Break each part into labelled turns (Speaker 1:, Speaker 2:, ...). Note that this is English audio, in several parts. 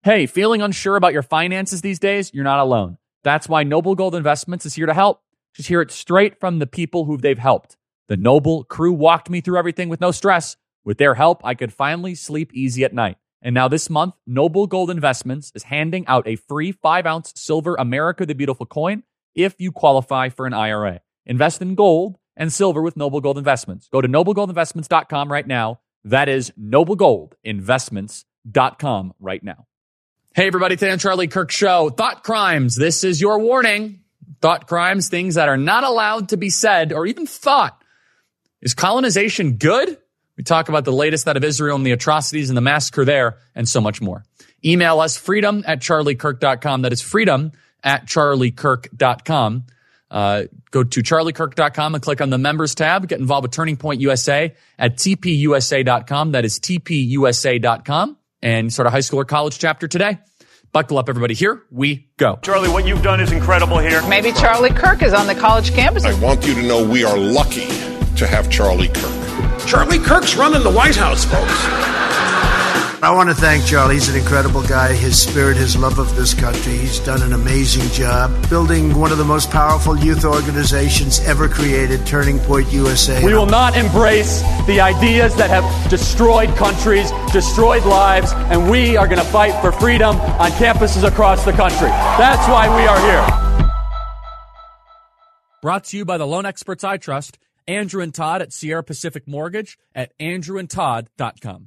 Speaker 1: Hey, feeling unsure about your finances these days? You're not alone. That's why Noble Gold Investments is here to help. Just hear it straight from the people who they've helped. The Noble crew walked me through everything with no stress. With their help, I could finally sleep easy at night. And now this month, Noble Gold Investments is handing out a free 5-ounce silver America the Beautiful coin if you qualify for an IRA. Invest in gold and silver with Noble Gold Investments. Go to noblegoldinvestments.com right now. That is noblegoldinvestments.com right now. Hey, everybody, today on Charlie Kirk Show, thought crimes. This is your warning. Thought crimes, things that are not allowed to be said or even thought. Is colonization good? We talk about the latest out of Israel and the atrocities and the massacre there and so much more. Email us freedom@charliekirk.com. That is freedom@charliekirk.com. Go to charliekirk.com and click on the members tab. Get involved with Turning Point USA at tpusa.com. That is tpusa.com. And start a high school or college chapter today. Buckle up, everybody. Here we go.
Speaker 2: Charlie, what you've done is incredible here.
Speaker 3: Maybe Charlie Kirk is on the college campus.
Speaker 4: I want you to know we are lucky to have Charlie Kirk.
Speaker 5: Charlie Kirk's running the White House, folks.
Speaker 6: I want to thank Charlie. He's an incredible guy. His spirit, his love of this country. He's done an amazing job building one of the most powerful youth organizations ever created, Turning Point USA.
Speaker 7: We will not embrace the ideas that have destroyed countries, destroyed lives, and we are going to fight for freedom on campuses across the country. That's why we are here.
Speaker 1: Brought to you by the loan experts I trust, Andrew and Todd at Sierra Pacific Mortgage at andrewandtodd.com.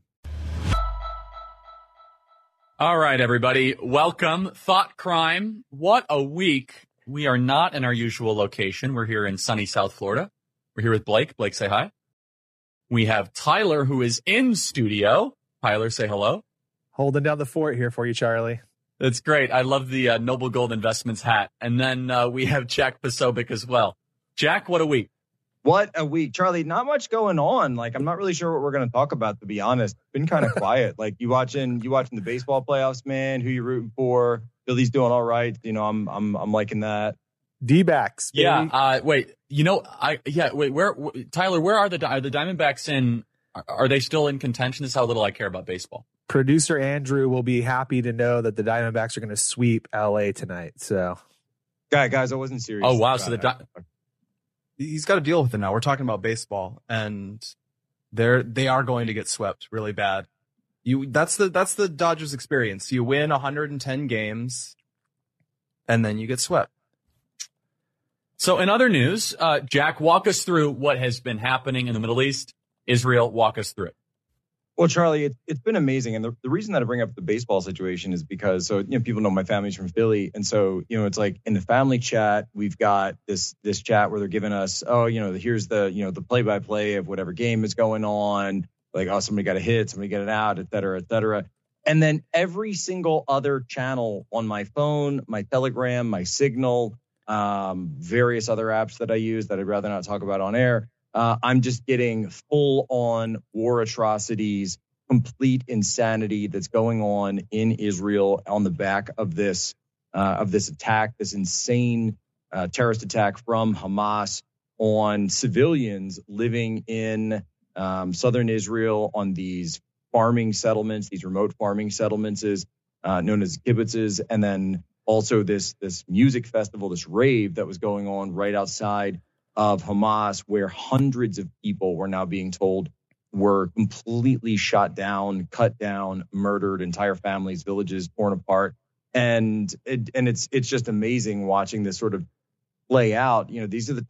Speaker 1: All right, everybody. Welcome. Thought crime. What a week. We are not in our usual location. We're here in sunny South Florida. We're here with Blake. Blake, say hi. We have Tyler, who is in studio. Tyler, say hello.
Speaker 8: Holding down the fort here for you, Charlie.
Speaker 1: That's great. I love the Noble Gold Investments hat. And then we have Jack Posobiec as well. Jack, what a week.
Speaker 9: What a week, Charlie. Not much going on. Like, I'm not really sure what we're going to talk about, to be honest. Been kind of quiet. Like, you watching the baseball playoffs, man. Who you rooting for? Philly's doing all right. You know, I'm liking that.
Speaker 8: D-backs. Baby.
Speaker 1: Yeah. Wait. You know, Wait. Where, Tyler? Where are the Diamondbacks in? Are they still in contention? This is how little I care about baseball.
Speaker 8: Producer Andrew will be happy to know that the Diamondbacks are going to sweep LA tonight. So,
Speaker 9: guys, I wasn't serious.
Speaker 1: Oh wow! So
Speaker 10: he's got to deal with it now. We're talking about baseball, and they are going to get swept really bad. That's the Dodgers experience. You win 110 games, and then you get swept.
Speaker 1: So in other news, Jack, walk us through what has been happening in the Middle East. Israel, walk us through it.
Speaker 9: Well, Charlie, it's been amazing. And the reason that I bring up the baseball situation is because, people know my family's from Philly. And so, it's like in the family chat, we've got this chat where they're giving us, here's the play-by-play of whatever game is going on. Like, oh, somebody got a hit, somebody got it out, et cetera, et cetera. And then every single other channel on my phone, my Telegram, my Signal, various other apps that I use that I'd rather not talk about on air. I'm just getting full-on war atrocities, complete insanity that's going on in Israel on the back of this attack, this insane terrorist attack from Hamas on civilians living in southern Israel on these farming settlements, these remote farming settlements known as kibbutzes, and then also this music festival, this rave that was going on right outside of Hamas, where hundreds of people were now being told were completely shot down, cut down, murdered, entire families, villages torn apart. And it's just amazing watching this sort of play out. These are the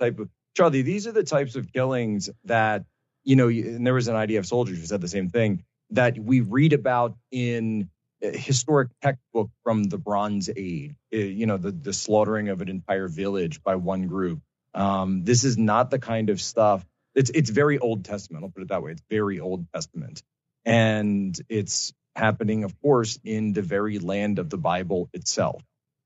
Speaker 9: types of killings that, and there was an IDF soldier who said the same thing, that we read about in historic textbook from the Bronze Age, the slaughtering of an entire village by one group. This is not the kind of stuff. It's very Old Testament. I'll put it that way. It's very Old Testament. And it's happening, of course, in the very land of the Bible itself.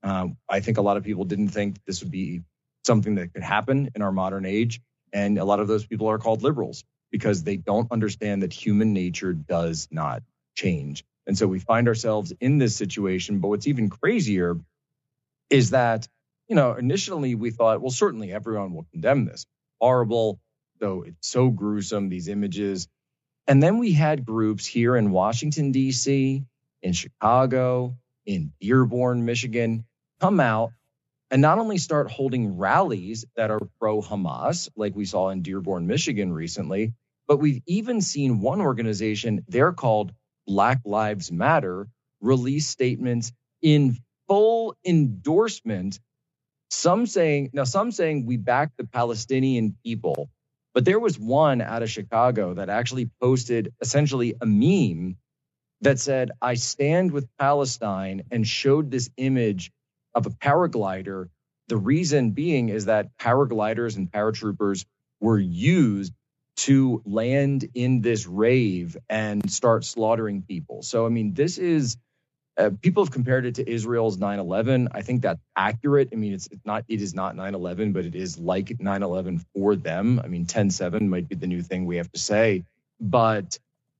Speaker 9: I think a lot of people didn't think this would be something that could happen in our modern age. And a lot of those people are called liberals because they don't understand that human nature does not change. And so we find ourselves in this situation. But what's even crazier is that, initially we thought, well, certainly everyone will condemn this. Horrible. So it's so gruesome, these images. And then we had groups here in Washington, D.C., in Chicago, in Dearborn, Michigan, come out and not only start holding rallies that are pro-Hamas, like we saw in Dearborn, Michigan recently, but we've even seen one organization, they're called Black Lives Matter, release statements in full endorsement. Some saying we back the Palestinian people, but there was one out of Chicago that actually posted essentially a meme that said, "I stand with Palestine," and showed this image of a paraglider. The reason being is that paragliders and paratroopers were used to land in this rave and start slaughtering people. So, I mean, this is, people have compared it to Israel's 9/11. I think that's accurate. I mean, it is not 9/11, but it is like 9/11 for them. I mean, 10/7 might be the new thing we have to say, but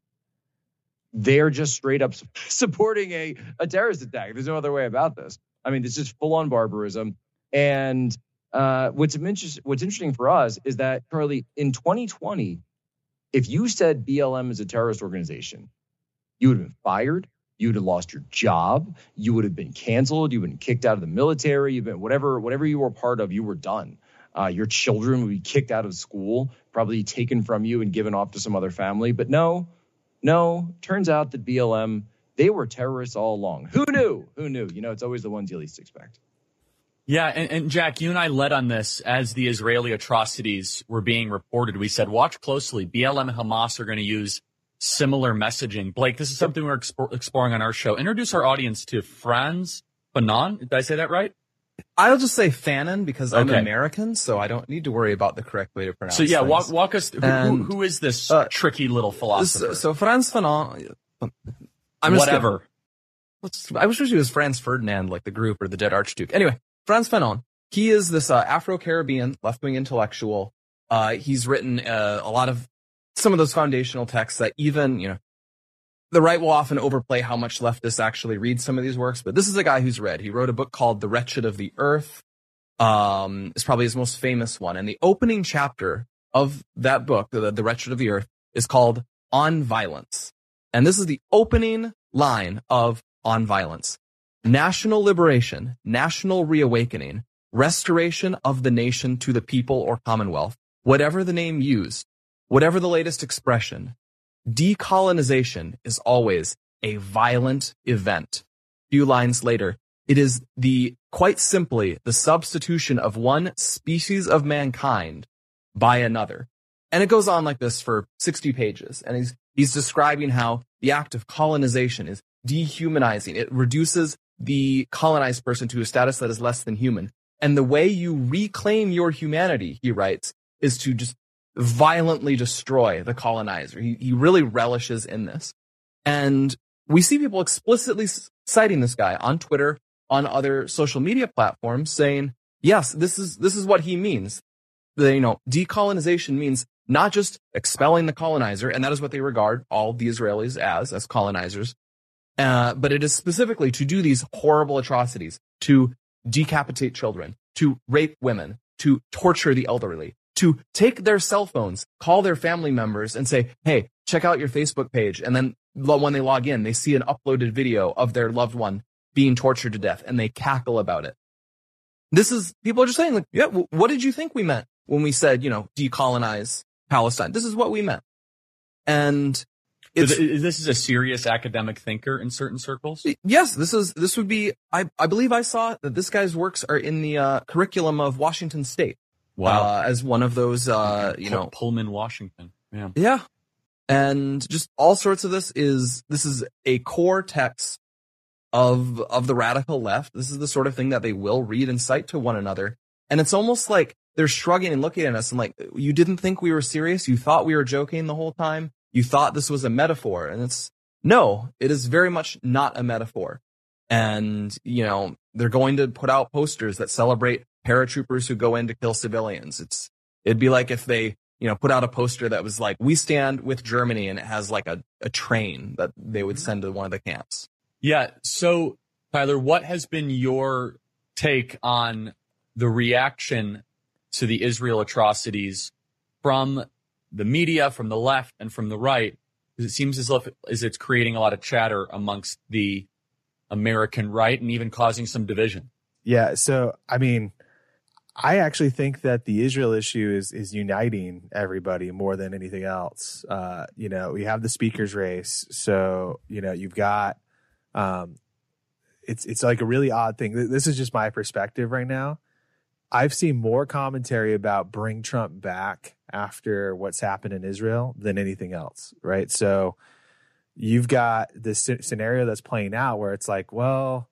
Speaker 9: they're just straight up supporting a terrorist attack. There's no other way about this. I mean, this is full on barbarism. And what's interesting for us is that, Charlie, in 2020, if you said BLM is a terrorist organization, you would have been fired. You would have lost your job. You would have been canceled. You would have been kicked out of the military. You've been whatever you were part of, you were done. Your children would be kicked out of school, probably taken from you and given off to some other family. But no, turns out that BLM, they were terrorists all along. Who knew? You know, it's always the ones you least expect.
Speaker 1: Yeah, and Jack, you and I led on this as the Israeli atrocities were being reported. We said, watch closely. BLM and Hamas are going to use similar messaging. Blake, this is something we're exploring on our show. Introduce our audience to Frantz Fanon. Did I say that right?
Speaker 10: I'll just say Fanon because I'm American, so I don't need to worry about the correct way to pronounce it.
Speaker 1: So yeah, walk us through. Who is this tricky little philosopher?
Speaker 10: So Frantz Fanon,
Speaker 1: whatever.
Speaker 10: I wish it was Franz Ferdinand, like the group, or the Dead Archduke. Anyway, Frantz Fanon. He is this Afro-Caribbean left-wing intellectual. He's written a lot of some of those foundational texts that even, you know, the right will often overplay how much leftists actually read some of these works, but this is a guy who's read. He wrote a book called The Wretched of the Earth. It's probably his most famous one. And the opening chapter of that book, The Wretched of the Earth, is called On Violence. And this is the opening line of On Violence. National liberation, national reawakening, restoration of the nation to the people or commonwealth, whatever the name used, whatever the latest expression, decolonization is always a violent event. A few lines later, it is quite simply the substitution of one species of mankind by another. And it goes on like this for 60 pages. And he's describing how the act of colonization is dehumanizing. It reduces the colonized person to a status that is less than human. And the way you reclaim your humanity, he writes, is to just violently destroy the colonizer. He really relishes in this. And we see people explicitly citing this guy on Twitter, on other social media platforms, saying, yes, this is what he means. Decolonization means not just expelling the colonizer, and that is what they regard all the Israelis as colonizers, but it is specifically to do these horrible atrocities, to decapitate children, to rape women, to torture the elderly, to take their cell phones, call their family members and say, hey, check out your Facebook page. And then when they log in, they see an uploaded video of their loved one being tortured to death and they cackle about it. People are just saying, like, yeah, what did you think we meant when we said, decolonize Palestine? This is what we meant. And
Speaker 1: this is a serious academic thinker in certain circles?
Speaker 10: Yes, this would be, I believe I saw that this guy's works are in the curriculum of Washington State.
Speaker 1: Wow.
Speaker 10: As one of those,
Speaker 1: Pullman, Washington. Yeah.
Speaker 10: Yeah. And just all sorts of this is a core text of the radical left. This is the sort of thing that they will read and cite to one another. And it's almost like they're shrugging and looking at us and like, you didn't think we were serious? You thought we were joking the whole time? You thought this was a metaphor? And it is very much not a metaphor. And, they're going to put out posters that celebrate paratroopers who go in to kill civilians. It'd be like if they, put out a poster that was like, we stand with Germany, and it has like a train that they would send to one of the camps.
Speaker 1: Yeah. So, Tyler, what has been your take on the reaction to the Israel atrocities from the media, from the left, and from the right? Because it seems as if it's creating a lot of chatter amongst the American right and even causing some division.
Speaker 8: Yeah. So, I mean, I actually think that the Israel issue is uniting everybody more than anything else. We have the speaker's race. So, you've got, it's like a really odd thing. This is just my perspective right now. I've seen more commentary about bring Trump back after what's happened in Israel than anything else, right? So you've got this scenario that's playing out where it's like, well,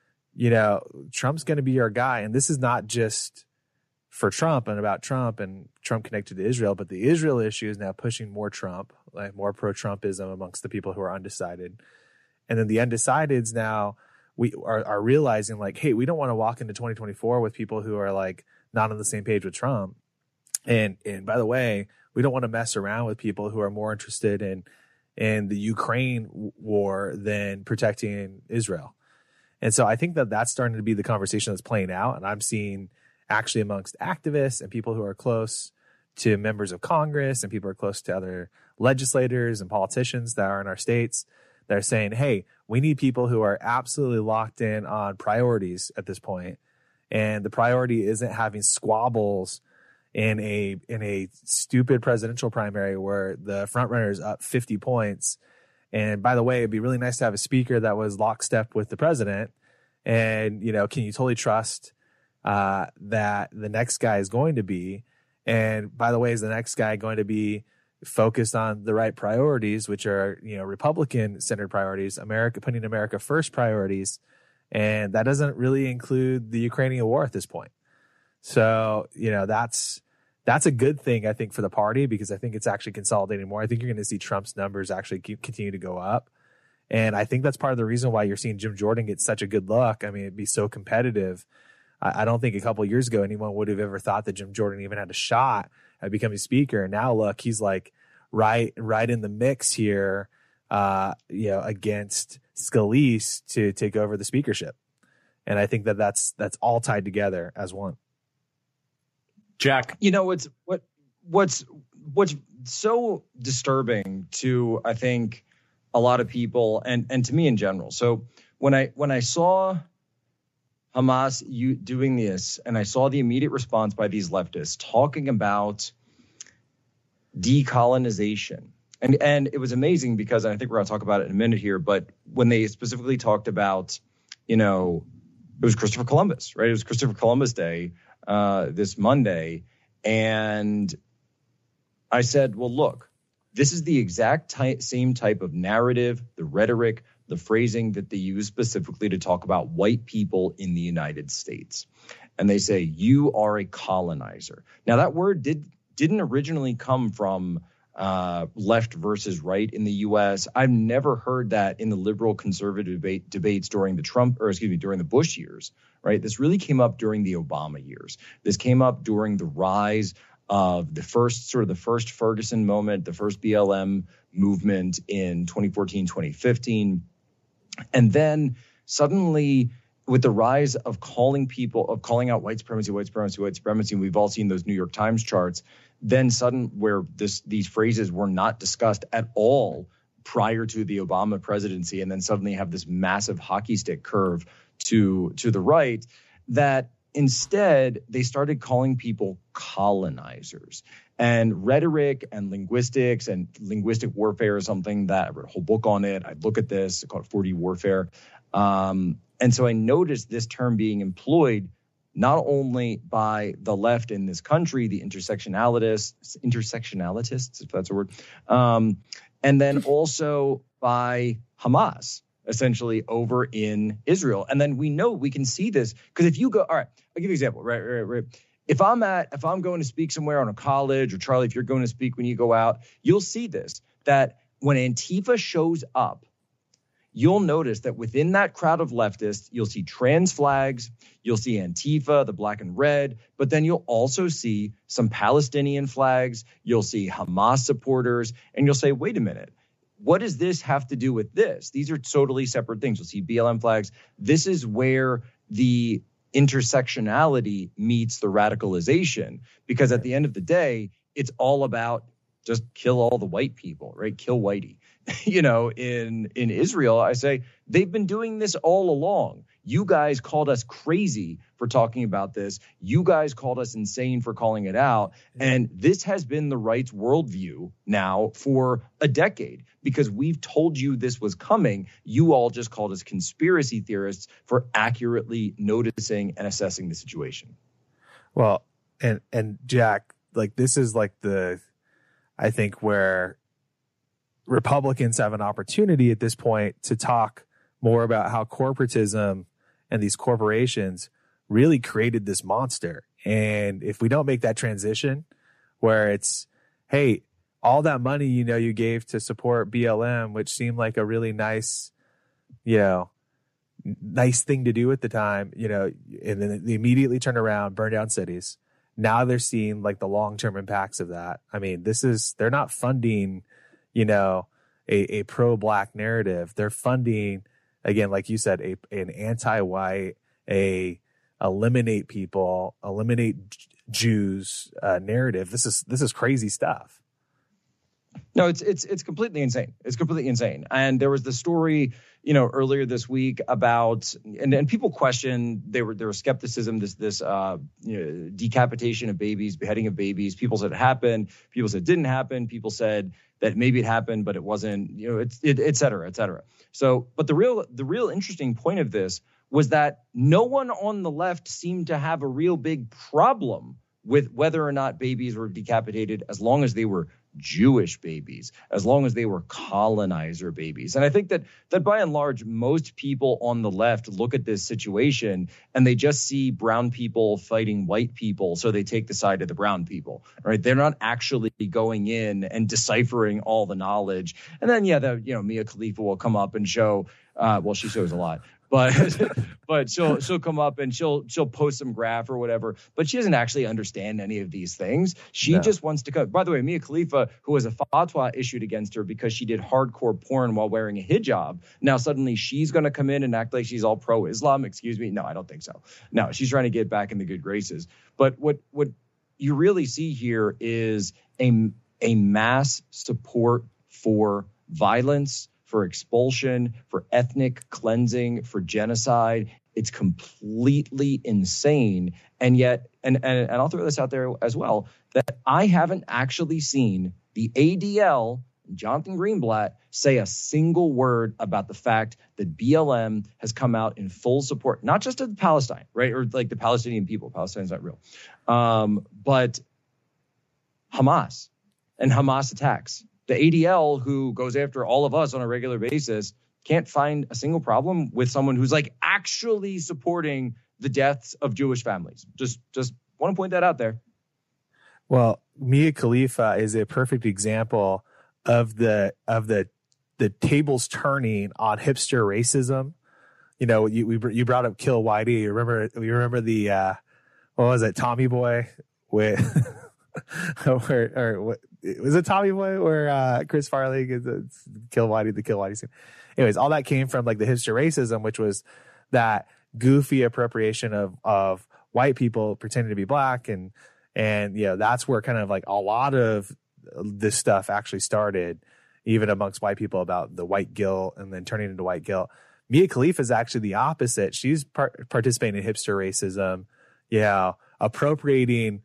Speaker 8: Trump's going to be our guy. And this is not just for Trump and about Trump and Trump connected to Israel, but the Israel issue is now pushing more Trump, like more pro-Trumpism amongst the people who are undecided. And then the undecideds now we are realizing like, hey, we don't want to walk into 2024 with people who are like not on the same page with Trump. And by the way, we don't want to mess around with people who are more interested in the Ukraine war than protecting Israel. And so I think that that's starting to be the conversation that's playing out. And I'm seeing actually amongst activists and people who are close to members of Congress and people who are close to other legislators and politicians that are in our states, they're saying, hey, we need people who are absolutely locked in on priorities at this point. And the priority isn't having squabbles in a stupid presidential primary where the front runner is up 50 points. And by the way, it'd be really nice to have a speaker that was lockstep with the president. And, can you totally trust that the next guy is going to be? And by the way, is the next guy going to be focused on the right priorities, which are, Republican-centered priorities, putting America first priorities. And that doesn't really include the Ukrainian war at this point. So, that's a good thing, I think, for the party, because I think it's actually consolidating more. I think you're going to see Trump's numbers actually continue to go up. And I think that's part of the reason why you're seeing Jim Jordan get such a good look. I mean, it'd be so competitive. I don't think a couple of years ago anyone would have ever thought that Jim Jordan even had a shot at becoming speaker. And now look, he's like right in the mix here, against Scalise to take over the speakership. And I think that that's all tied together as one.
Speaker 1: Jack,
Speaker 9: what's so disturbing to, I think, a lot of people and to me in general. So when I saw Hamas doing this, and I saw the immediate response by these leftists talking about decolonization. And it was amazing because I think we're going to talk about it in a minute here, but when they specifically talked about, it was Christopher Columbus, right? It was Christopher Columbus Day this Monday. And I said, well, look, this is the exact same type of narrative, the rhetoric, the phrasing that they use specifically to talk about white people in the United States. And they say, you are a colonizer. Now, that word didn't originally come from left versus right in the U.S. I've never heard that in the liberal conservative debates during during the Bush years, right? This really came up during the Obama years. This came up during the rise of the first Ferguson moment, the first BLM movement in 2014, 2015. And then suddenly, with the rise of calling out white supremacy, we've all seen those New York Times charts, then where these phrases were not discussed at all prior to the Obama presidency, and then suddenly have this massive hockey stick curve to the right, that instead they started calling people colonizers. And rhetoric and linguistics and linguistic warfare is something that I wrote a whole book on it. I look at this, I call it 4D warfare. And so I noticed this term being employed not only by the left in this country, the intersectionalists, if that's a word, and then also by Hamas, essentially over in Israel. And then we can see this because if you go, all right, I'll give you an example, right. If I'm going to speak somewhere on a college, or Charlie, if you're going to speak when you go out, you'll see this, that when Antifa shows up, you'll notice that within that crowd of leftists, you'll see trans flags, you'll see Antifa, the black and red, but then you'll also see some Palestinian flags, you'll see Hamas supporters, and you'll say, wait a minute, what does this have to do with this? These are totally separate things. You'll see BLM flags. This is where the intersectionality meets the radicalization, because at the end of the day, it's all about just kill all the white people, right? Kill whitey. in Israel, I say they've been doing this all along. You guys called us crazy for talking about this. You guys called us insane for calling it out. And this has been the right's worldview now for a decade because we've told you this was coming. You all just called us conspiracy theorists for accurately noticing and assessing the situation.
Speaker 8: Well, and Jack, like this is like I think where Republicans have an opportunity at this point to talk more about how corporatism and these corporations really created this monster. And if we don't make that transition where it's, hey, all that money, you gave to support BLM, which seemed like a really nice, nice thing to do at the time, and then they immediately turn around, burn down cities. Now they're seeing like the long-term impacts of that. I mean, they're not funding, a pro-black narrative. They're funding, again, like you said, an anti-white, eliminate people, eliminate Jews narrative. This is crazy stuff.
Speaker 9: No, it's completely insane. It's completely insane. And there was the story, earlier this week about, and people questioned, there was skepticism, this decapitation of babies, beheading of babies. People said it happened. People said it didn't happen. People said that maybe it happened, but it wasn't, et cetera, et cetera. So, but the real interesting point of this was that no one on the left seemed to have a real big problem with whether or not babies were decapitated as long as they were Jewish babies, as long as they were colonizer babies. And I think that by and large, most people on the left look at this situation and they just see brown people fighting white people, so they take the side of the brown people, right? They're not actually going in and deciphering all the knowledge. And then, Mia Khalifa will come up and show, she shows a lot. But she'll come up and she'll post some graph or whatever, but she doesn't actually understand any of these things. She just wants to cut. By the way, Mia Khalifa, who has a fatwa issued against her because she did hardcore porn while wearing a hijab, now suddenly she's going to come in and act like she's all pro-Islam. Excuse me. No, I don't think so. No, she's trying to get back in the good graces. But what you really see here is a mass support for violence, for expulsion, for ethnic cleansing, for genocide. It's completely insane. And yet, and I'll throw this out there as well, that I haven't actually seen the ADL, Jonathan Greenblatt, say a single word about the fact that BLM has come out in full support, not just of Palestine, right? Or like the Palestinian people. Palestine's not real. But Hamas and Hamas attacks. The ADL, who goes after all of us on a regular basis, can't find a single problem with someone who's like actually supporting the deaths of Jewish families. Just want to point that out there.
Speaker 8: Well, Mia Khalifa is a perfect example of the tables turning on hipster racism. You brought up Kill Whitey. You remember the what was it, Tommy Boy with or what was it, Tommy Boy, where Chris Farley gets Kill Whitey scene. Anyways, all that came from like the hipster racism, which was that goofy appropriation of white people pretending to be black, and that's where kind of like a lot of this stuff actually started, even amongst white people, about the white guilt and then turning into white guilt. Mia Khalifa is actually the opposite. She's participating in hipster racism, appropriating,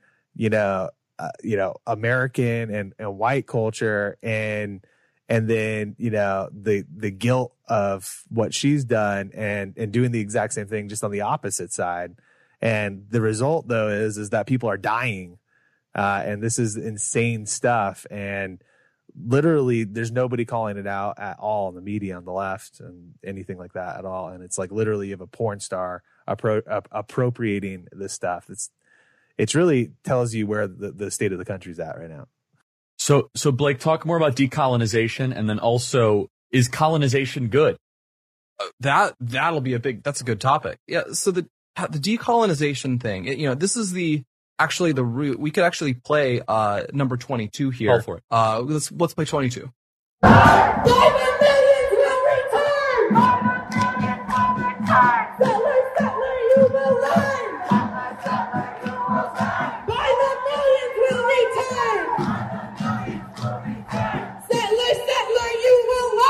Speaker 8: American and white culture, and then the guilt of what she's done and doing the exact same thing just on the opposite side. And the result though is that people are dying, and this is insane stuff. And literally there's nobody calling it out at all in the media on the left and anything like that at all. And it's like literally you have a porn star appropriating this stuff. It's really tells you where the state of the country's at right now.
Speaker 1: So Blake, talk more about decolonization, and then also, is colonization good?
Speaker 10: That'll be that's a good topic. Yeah. So the decolonization thing, this is the root. We could actually play number 22 here.
Speaker 1: Call for it.
Speaker 10: Let's play 22.
Speaker 11: Settler, you will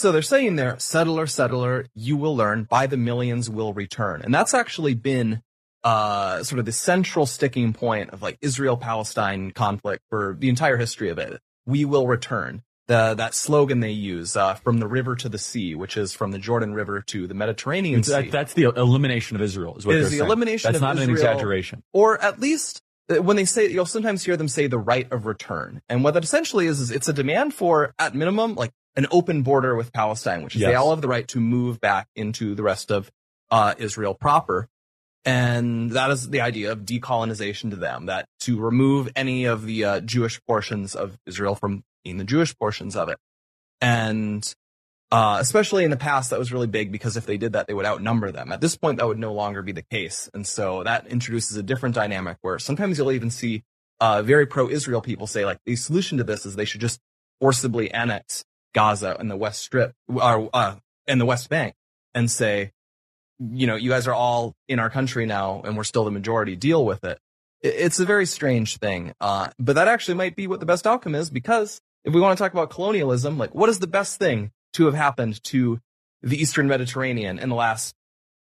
Speaker 10: So they're saying there, settler, you will learn, by the millions will return. And that's actually been sort of the central sticking point of like Israel-Palestine conflict for the entire history of it. We will return. That slogan they use, from the river to the sea, which is from the Jordan River to the Mediterranean Sea.
Speaker 1: That's the elimination of Israel, is what they're saying.
Speaker 10: The elimination of Israel.
Speaker 1: That's not an exaggeration.
Speaker 10: Or at least when they say, you'll sometimes hear them say the right of return. And what that essentially is it's a demand for, at minimum, like an open border with Palestine, which is they all have the right to move back into the rest of Israel proper. And that is the idea of decolonization to them, that to remove any of the Jewish portions of Israel from being the Jewish portions of it. And especially in the past, that was really big because if they did that, they would outnumber them. At this point, that would no longer be the case. And so that introduces a different dynamic where sometimes you'll even see very pro-Israel people say, like, the solution to this is they should just forcibly annex Gaza and the West Strip, and the West Bank, and say, you know, you guys are all in our country now and we're still the majority, deal with it. It's a very strange thing. But that actually might be what the best outcome is, because if we want to talk about colonialism, like, what is the best thing to have happened to the Eastern Mediterranean in the last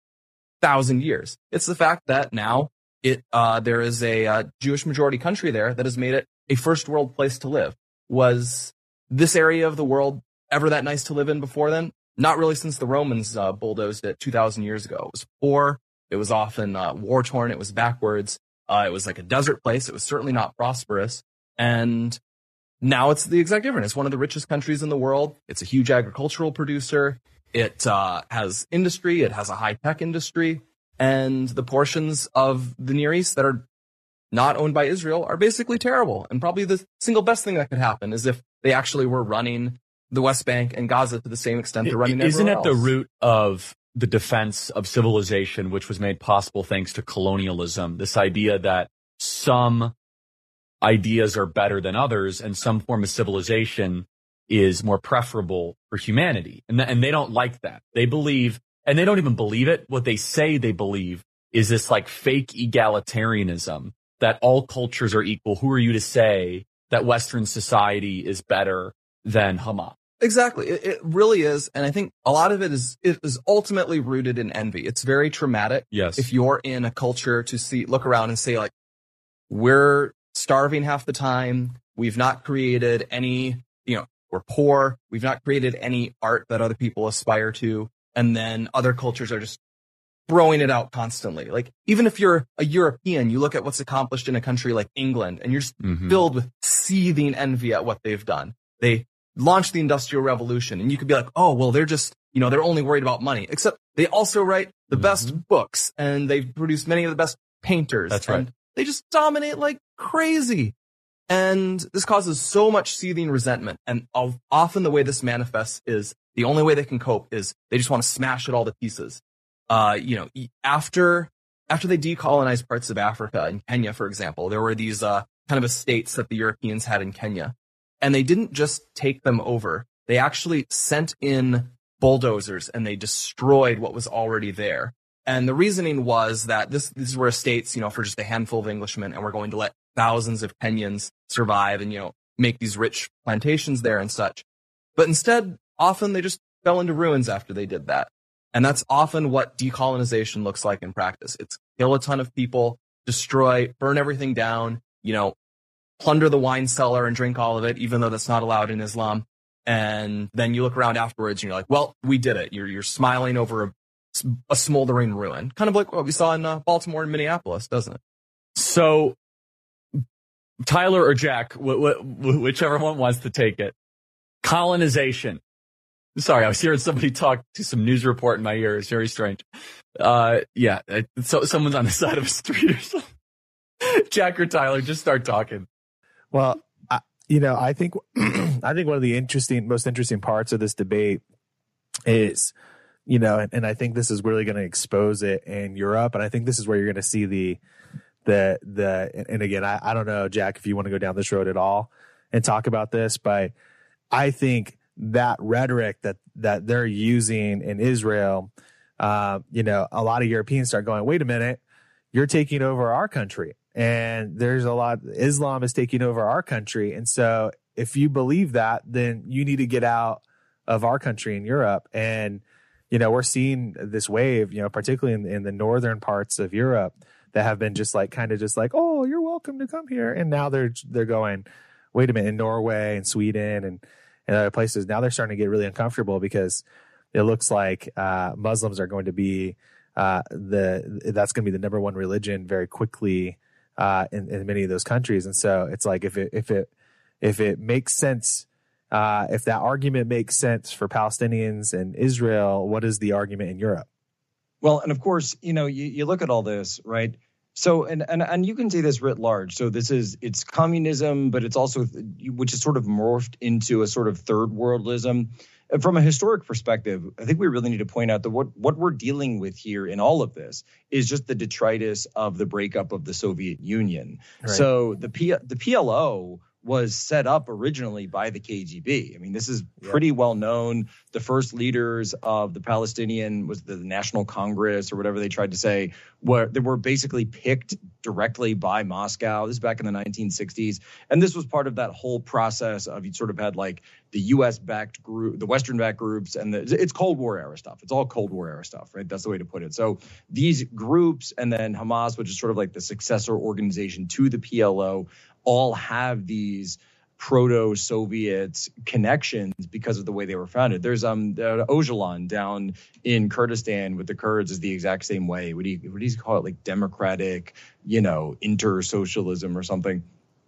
Speaker 10: 1,000 years? It's the fact that now there is a Jewish majority country there that has made it a first world place to live. Was this area of the world ever that nice to live in before then? Not really, since the Romans bulldozed it 2,000 years ago. It was poor. It was often war-torn. It was backwards. It was like a desert place. It was certainly not prosperous. And now it's the exact different. It's one of the richest countries in the world. It's a huge agricultural producer. It has industry. It has a high-tech industry. And the portions of the Near East that are not owned by Israel are basically terrible. And probably the single best thing that could happen is if they actually were running the West Bank and Gaza to the same extent they're running everywhere else.
Speaker 1: Isn't it the root of the defense of civilization, which was made possible thanks to colonialism? This idea that some ideas are better than others and some form of civilization is more preferable for humanity. And they don't like that. They believe, and they don't even believe it. What they say they believe is this like fake egalitarianism that all cultures are equal. Who are you to say that Western society is better than Hamas?
Speaker 10: Exactly. It really is. And I think a lot of it is ultimately rooted in envy. It's very traumatic.
Speaker 1: Yes.
Speaker 10: If you're in a culture to look around and say, like, we're starving half the time. We've not created any, we're poor. We've not created any art that other people aspire to. And then other cultures are just throwing it out constantly. Like, even if you're a European, you look at what's accomplished in a country like England and you're just filled with seething envy at what they've done. They launched the Industrial Revolution, and you could be like, oh, well, they're just, they're only worried about money. Except they also write the best books, and they've produced many of the best painters.
Speaker 1: That's right.
Speaker 10: And they just dominate like crazy. And this causes so much seething resentment. And often the way this manifests is the only way they can cope is they just want to smash it all to pieces. After they decolonized parts of Africa, in Kenya, for example, there were these kind of estates that the Europeans had in Kenya. And they didn't just take them over. They actually sent in bulldozers and they destroyed what was already there. And the reasoning was that these were estates, for just a handful of Englishmen, and we're going to let thousands of Kenyans survive and, make these rich plantations there and such. But instead, often they just fell into ruins after they did that. And that's often what decolonization looks like in practice. It's kill a ton of people, destroy, burn everything down, plunder the wine cellar and drink all of it, even though that's not allowed in Islam. And then you look around afterwards and you're like, well, we did it. You're smiling over a smoldering ruin. Kind of like what we saw in Baltimore and Minneapolis, doesn't it?
Speaker 1: So, Tyler or Jack, whichever one wants to take it. Colonization. Sorry, I was hearing somebody talk to some news report in my ear. It's very strange. So someone's on the side of a street or something. Jack or Tyler, just start talking.
Speaker 8: Well, I think one of the most interesting parts of this debate is, and I think this is really going to expose it in Europe. And I think this is where you're going to see and again, I don't know, Jack, if you want to go down this road at all and talk about this, but I think that rhetoric that they're using in Israel, a lot of Europeans start going, wait a minute, you're taking over our country. And there's Islam is taking over our country. And so if you believe that, then you need to get out of our country in Europe. And, we're seeing this wave, particularly in the northern parts of Europe that have been just like, oh, you're welcome to come here. And now they're going, wait a minute, in Norway and Sweden and other places, now they're starting to get really uncomfortable because it looks like Muslims are going to be that's going to be the number one religion very quickly in many of those countries. And so it's like if it makes sense, if that argument makes sense for Palestinians and Israel, what is the argument in Europe?
Speaker 9: Well, and of course, you look at all this, right? So, and you can see this writ large. So it's communism, but it's also, which is sort of morphed into a sort of third worldism. From a historic perspective, I think we really need to point out that what we're dealing with here in all of this is just the detritus of the breakup of the Soviet Union. Right. So the PLO was set up originally by the KGB. I mean, this is pretty well known. The first leaders of the Palestinian was the National Congress or whatever they tried to say, where they were basically picked directly by Moscow. This is back in the 1960s. And this was part of that whole process of you sort of had like the US-backed group, the Western-backed groups, and it's Cold War era stuff. It's all Cold War era stuff, right? That's the way to put it. So these groups and then Hamas, which is sort of like the successor organization to the PLO, all have these proto-Soviet connections because of the way they were founded. There's Öcalan down in Kurdistan with the Kurds is the exact same way. What do you call it? Like democratic, inter-socialism or something.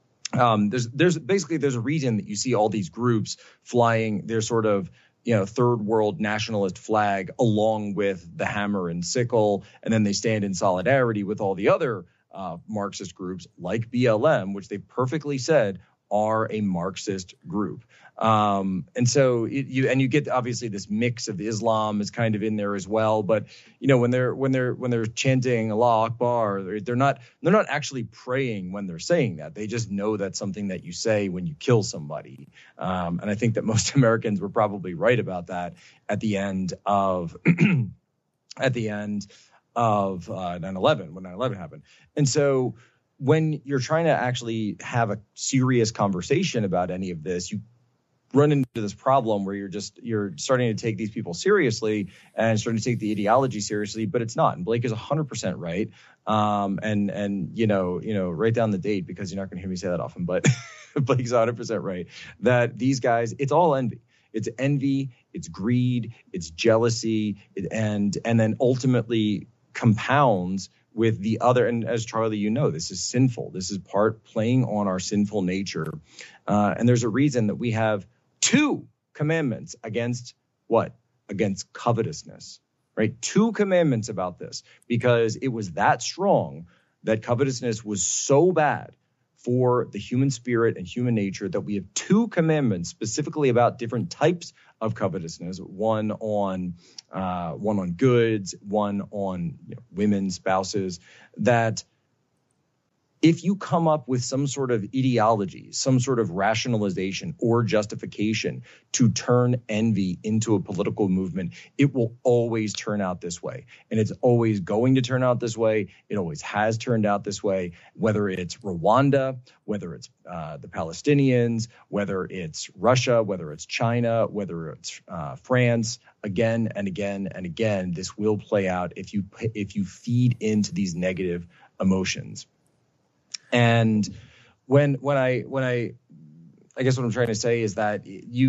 Speaker 9: There's a reason that you see all these groups flying their sort of third world nationalist flag along with the hammer and sickle, and then they stand in solidarity with all the other Marxist groups like BLM, which they perfectly said are a Marxist group. And so you get obviously this mix of Islam is kind of in there as well. But when they're chanting Allah Akbar, they're not actually praying when they're saying that. They just know that's something that you say when you kill somebody. And I think that most Americans were probably right about that at the end of 9/11, when 9/11 happened. And so when you're trying to actually have a serious conversation about any of this, you run into this problem where you're starting to take these people seriously and starting to take the ideology seriously, but it's not. And Blake is 100% right. And write down the date because you're not going to hear me say that often, but Blake's 100% right that these guys, it's all envy. It's envy, it's greed, it's jealousy, and then ultimately compounds with the other. And as Charlie, this is sinful. This is part playing on our sinful nature. And there's a reason that we have 2 commandments against what? Against covetousness, right? 2 commandments about this, because it was that strong that covetousness was so bad for the human spirit and human nature that we have 2 commandments specifically about different types of covetousness, one on goods, one on women, spouses, that if you come up with some sort of ideology, some sort of rationalization or justification to turn envy into a political movement, it will always turn out this way. And it's always going to turn out this way. It always has turned out this way, whether it's Rwanda, whether it's the Palestinians, whether it's Russia, whether it's China, whether it's France. Again and again and again, this will play out if you feed into these negative emotions. And when I guess what I'm trying to say is that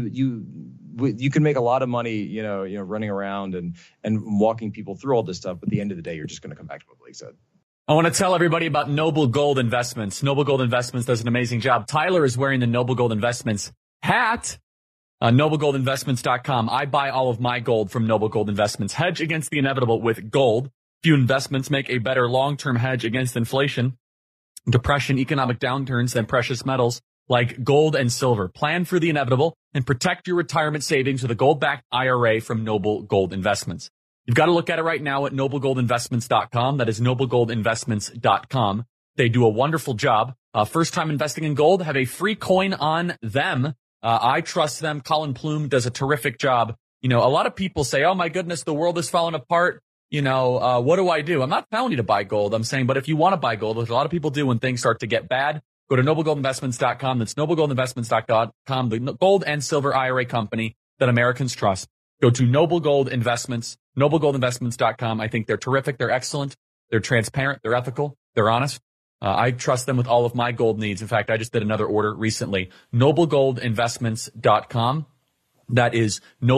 Speaker 9: you can make a lot of money, running around and walking people through all this stuff. But at the end of the day, you're just going to come back to what Blake said.
Speaker 1: I want to tell everybody about Noble Gold Investments. Noble Gold Investments does an amazing job. Tyler is wearing the Noble Gold Investments hat on noblegoldinvestments.com. I buy all of my gold from Noble Gold Investments. Hedge against the inevitable with gold. Few investments make a better long-term hedge against inflation, depression, economic downturns than precious metals like gold and silver. Plan for the inevitable and protect your retirement savings with a gold-backed IRA from Noble Gold Investments. You've got to look at it right now at noblegoldinvestments.com. That is noblegoldinvestments.com. They do a wonderful job. First time investing in gold, have a free coin on them. I trust them. Colin Plume does a terrific job. A lot of people say, oh my goodness, the world is falling apart. What do I do? I'm not telling you to buy gold. I'm saying, but if you want to buy gold, which a lot of people do when things start to get bad, go to noblegoldinvestments.com. That's noblegoldinvestments.com, the gold and silver IRA company. that Americans trust. Go to Noble Gold Investments, noblegoldinvestments.com. I think they're terrific. They're excellent. They're transparent. They're ethical. They're honest. I trust them with all of my gold needs. In fact, I just did another order recently. noblegoldinvestments.com. That is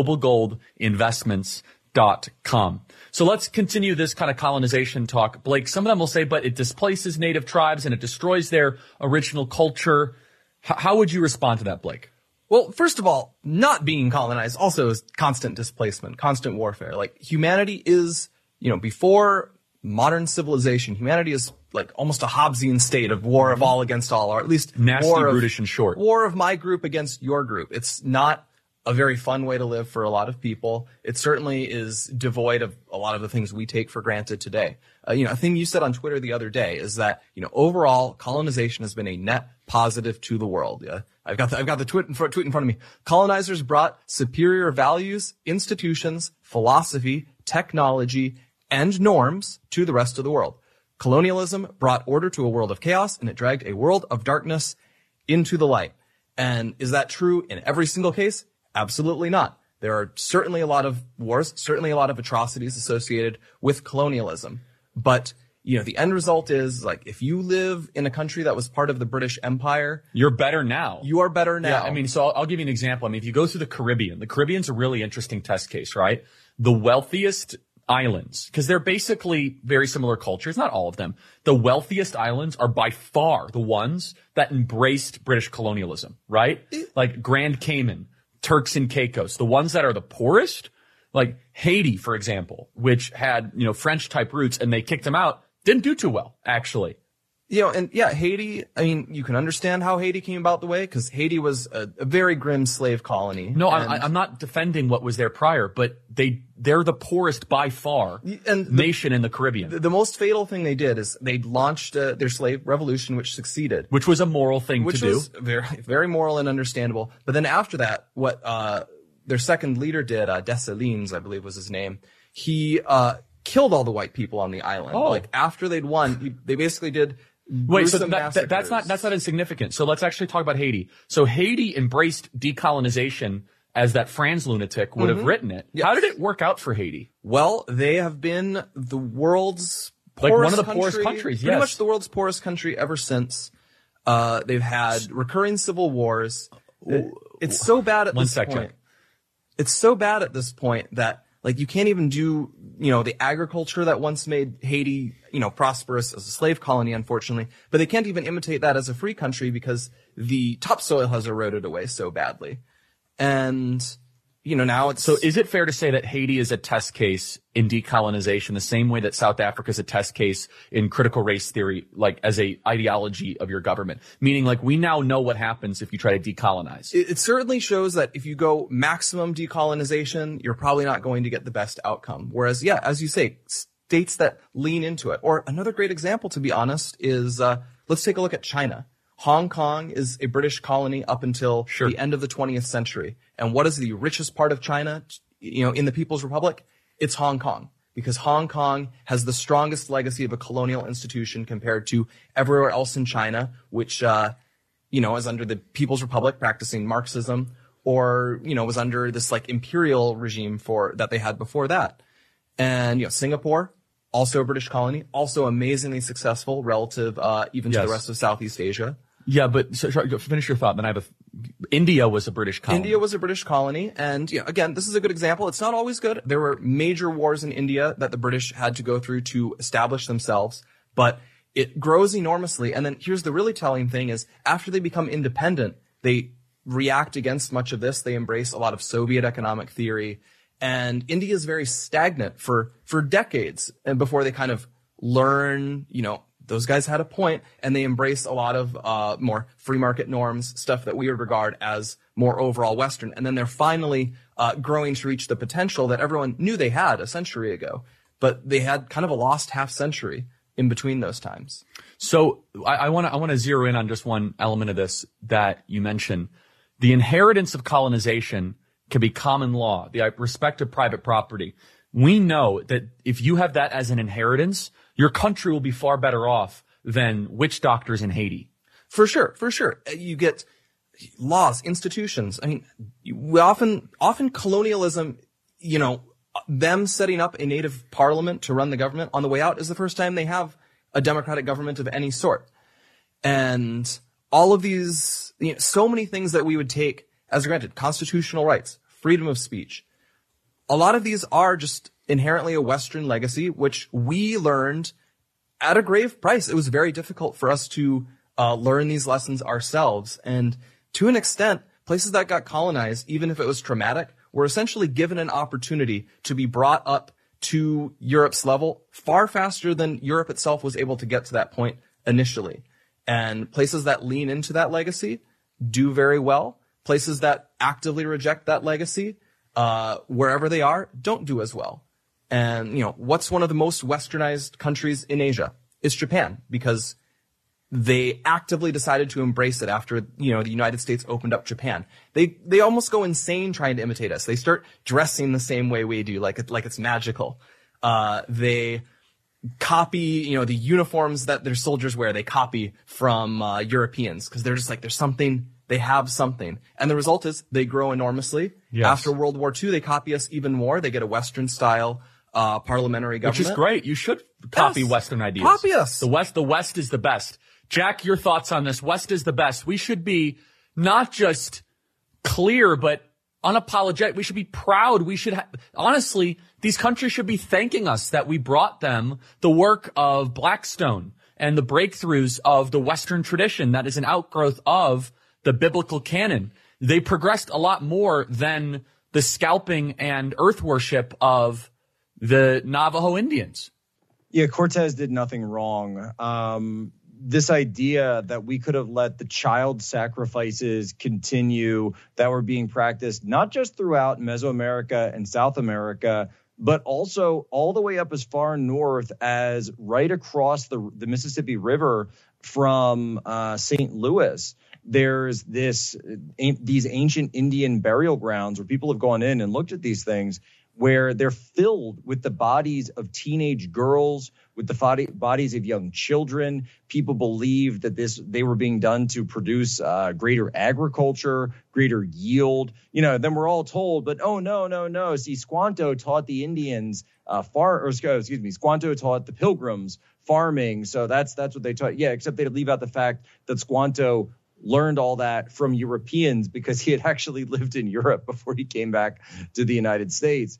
Speaker 1: noblegoldinvestments.com. So let's continue this kind of colonization talk. Blake, some of them will say, but it displaces native tribes and it destroys their original culture. How would you respond to that, Blake?
Speaker 10: Well, first of all, not being colonized also is constant displacement, constant warfare. Like, humanity is, before modern civilization, humanity is like almost a Hobbesian state of war of all against all, or at least
Speaker 1: nasty, brutish, and short.
Speaker 10: War of my group against your group. It's not a very fun way to live for a lot of people. It certainly is devoid of a lot of the things we take for granted today. A thing you said on Twitter the other day is that, overall colonization has been a net positive to the world. Yeah. I've got the tweet in front of me. Colonizers brought superior values, institutions, philosophy, technology, and norms to the rest of the world. Colonialism brought order to a world of chaos, and it dragged a world of darkness into the light. And is that true in every single case? Absolutely not. There are certainly a lot of wars, certainly a lot of atrocities associated with colonialism. But, the end result is, like, if you live in a country that was part of the British Empire,
Speaker 1: you're better now.
Speaker 10: You are better now.
Speaker 1: Yeah, so I'll give you an example. If you go through the Caribbean's a really interesting test case, right? The wealthiest islands, because they're basically very similar cultures, not all of them. The wealthiest islands are by far the ones that embraced British colonialism, right? Like Grand Cayman, Turks and Caicos. The ones that are the poorest, like Haiti, for example, which had, French type roots, and they kicked them out, didn't do too well, actually.
Speaker 10: Haiti, you can understand how Haiti came about the way, because Haiti was a very grim slave colony.
Speaker 1: No, I'm not defending what was there prior, but they're the poorest by far nation in the Caribbean.
Speaker 10: The most fatal thing they did is they launched their slave revolution, which succeeded.
Speaker 1: Which was a moral thing to do.
Speaker 10: Which was very, very moral and understandable. But then after that, what their second leader did, Dessalines, I believe was his name, he killed all the white people on the island.
Speaker 1: Oh.
Speaker 10: Like, after they'd won, they basically did
Speaker 1: Wait, so that's not insignificant. So let's actually talk about Haiti. So Haiti embraced decolonization as that Franz lunatic would have written it. Yes. How did it work out for Haiti?
Speaker 10: Well, they have been the world's
Speaker 1: poorest one of the poorest countries.
Speaker 10: Pretty much the world's poorest country ever since. They've had recurring civil wars. It's so bad at this point. It's so bad at this point that, like, you can't even do, the agriculture that once made Haiti, prosperous as a slave colony, unfortunately. But they can't even imitate that as a free country because the topsoil has eroded away so badly. And, now it's...
Speaker 1: So is it fair to say that Haiti is a test case in decolonization the same way that South Africa is a test case in critical race theory, like as a ideology of your government? Meaning, like, we now know what happens if you try to decolonize.
Speaker 10: It certainly shows that if you go maximum decolonization, you're probably not going to get the best outcome. Whereas, as you say, states that lean into it. Or another great example, to be honest, is let's take a look at China. Hong Kong is a British colony up until the end of the 20th century. And what is the richest part of China, in the People's Republic? It's Hong Kong. Because Hong Kong has the strongest legacy of a colonial institution compared to everywhere else in China, which, is under the People's Republic practicing Marxism, or, was under this, like, imperial regime that they had before that. And, Singapore, also a British colony, also amazingly successful relative, even to the rest of Southeast Asia.
Speaker 1: Yeah, but finish your thought. Then India was a British colony.
Speaker 10: India was a British colony. And, again, this is a good example. It's not always good. There were major wars in India that the British had to go through to establish themselves, but it grows enormously. And then here's the really telling thing is after they become independent, they react against much of this. They embrace a lot of Soviet economic theory. And India is very stagnant for decades and before they kind of learn, those guys had a point, and they embrace a lot of more free market norms, stuff that we would regard as more overall Western. And then they're finally growing to reach the potential that everyone knew they had a century ago. But they had kind of a lost half century in between those times.
Speaker 1: So I want to zero in on just one element of this that you mentioned. The inheritance of colonization can be common law, the respect of private property. We know that if you have that as an inheritance, your country will be far better off than witch doctors in Haiti.
Speaker 10: For sure. You get, laws, institutions. I mean, we often colonialism, them setting up a native parliament to run the government on the way out is the first time they have a democratic government of any sort. And all of these, so many things that we would take as granted, constitutional rights, freedom of speech. A lot of these are just inherently a Western legacy, which we learned at a grave price. It was very difficult for us to learn these lessons ourselves. And to an extent, places that got colonized, even if it was traumatic, were essentially given an opportunity to be brought up to Europe's level far faster than Europe itself was able to get to that point initially. And places that lean into that legacy do very well. Places that actively reject that legacy, wherever they are, don't do as well. And, what's one of the most westernized countries in Asia? It's Japan, because they actively decided to embrace it after, the United States opened up Japan. They almost go insane trying to imitate us. They start dressing the same way we do, like it's magical. They copy, the uniforms that their soldiers wear, they copy from Europeans, because they're just like, there's something, they have something. And the result is they grow enormously. Yes. After World War II, they copy us even more. They get a Western style parliamentary government.
Speaker 1: Which is great. You should copy Western ideas.
Speaker 10: Copy us.
Speaker 1: The West is the best. Jack, your thoughts on this? West is the best. We should be not just clear, but unapologetic. We should be proud. We should honestly, these countries should be thanking us that we brought them the work of Blackstone and the breakthroughs of the Western tradition that is an outgrowth of the biblical canon. They progressed a lot more than the scalping and earth worship of the Navajo Indians.
Speaker 9: Yeah, Cortez did nothing wrong. This idea that we could have let the child sacrifices continue that were being practiced, not just throughout Mesoamerica and South America, but also all the way up as far north as right across the Mississippi River from St. Louis. There's these ancient Indian burial grounds where people have gone in and looked at these things, where they're filled with the bodies of teenage girls, with the bodies of young children. People believed that they were being done to produce greater agriculture, greater yield. Then we're all told, but oh, no. See, Squanto taught the Indians Squanto taught the Pilgrims farming. So that's what they taught. Yeah, except they'd leave out the fact that Squanto learned all that from Europeans because he had actually lived in Europe before he came back to the United States.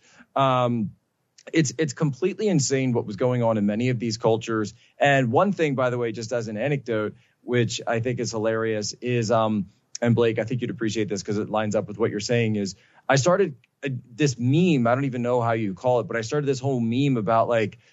Speaker 9: It's completely insane what was going on in many of these cultures. And one thing, by the way, just as an anecdote, which I think is hilarious, is and Blake, I think you'd appreciate this because it lines up with what you're saying, is I started this meme. I don't even know how you call it, but I started this whole meme about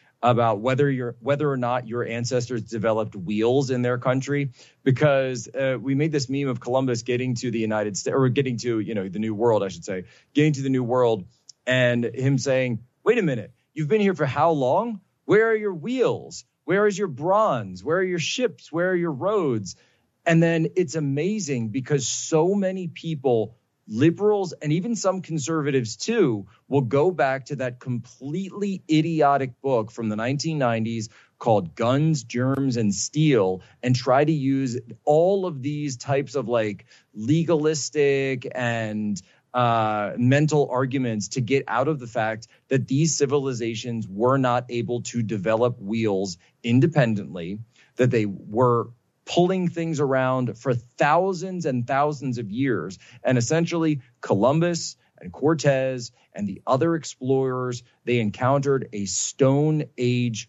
Speaker 9: whether or not your ancestors developed wheels in their country, because we made this meme of Columbus getting to the United States, or getting to, the New World, I should say, getting to the New World, and him saying, wait a minute, you've been here for how long? Where are your wheels? Where is your bronze? Where are your ships? Where are your roads? And then it's amazing because so many people, liberals and even some conservatives too, will go back to that completely idiotic book from the 1990s called Guns, Germs, and Steel and try to use all of these types of legalistic and mental arguments to get out of the fact that these civilizations were not able to develop wheels independently, that they were pulling things around for thousands and thousands of years. And essentially, Columbus and Cortez and the other explorers, they encountered a Stone Age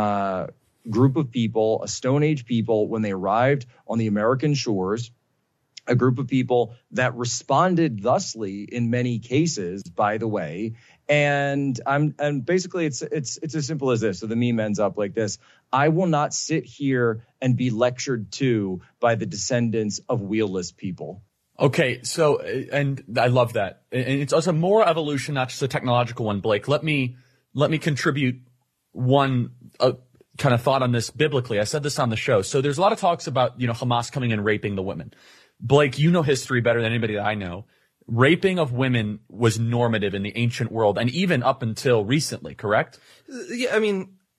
Speaker 9: group of people, a Stone Age people, when they arrived on the American shores, a group of people that responded thusly in many cases, by the way. And basically it's as simple as this. So the meme ends up like this: I will not sit here and be lectured to by the descendants of wheelless people.
Speaker 1: Okay, so, and I love that. And it's also more evolution, not just a technological one, Blake. Let me contribute one kind of thought on this biblically. I said this on the show. So there's a lot of talks about, Hamas coming and raping the women. Blake, you know history better than anybody that I know. Raping of women was normative in the ancient world and even up until recently, correct?
Speaker 10: Yeah, I mean,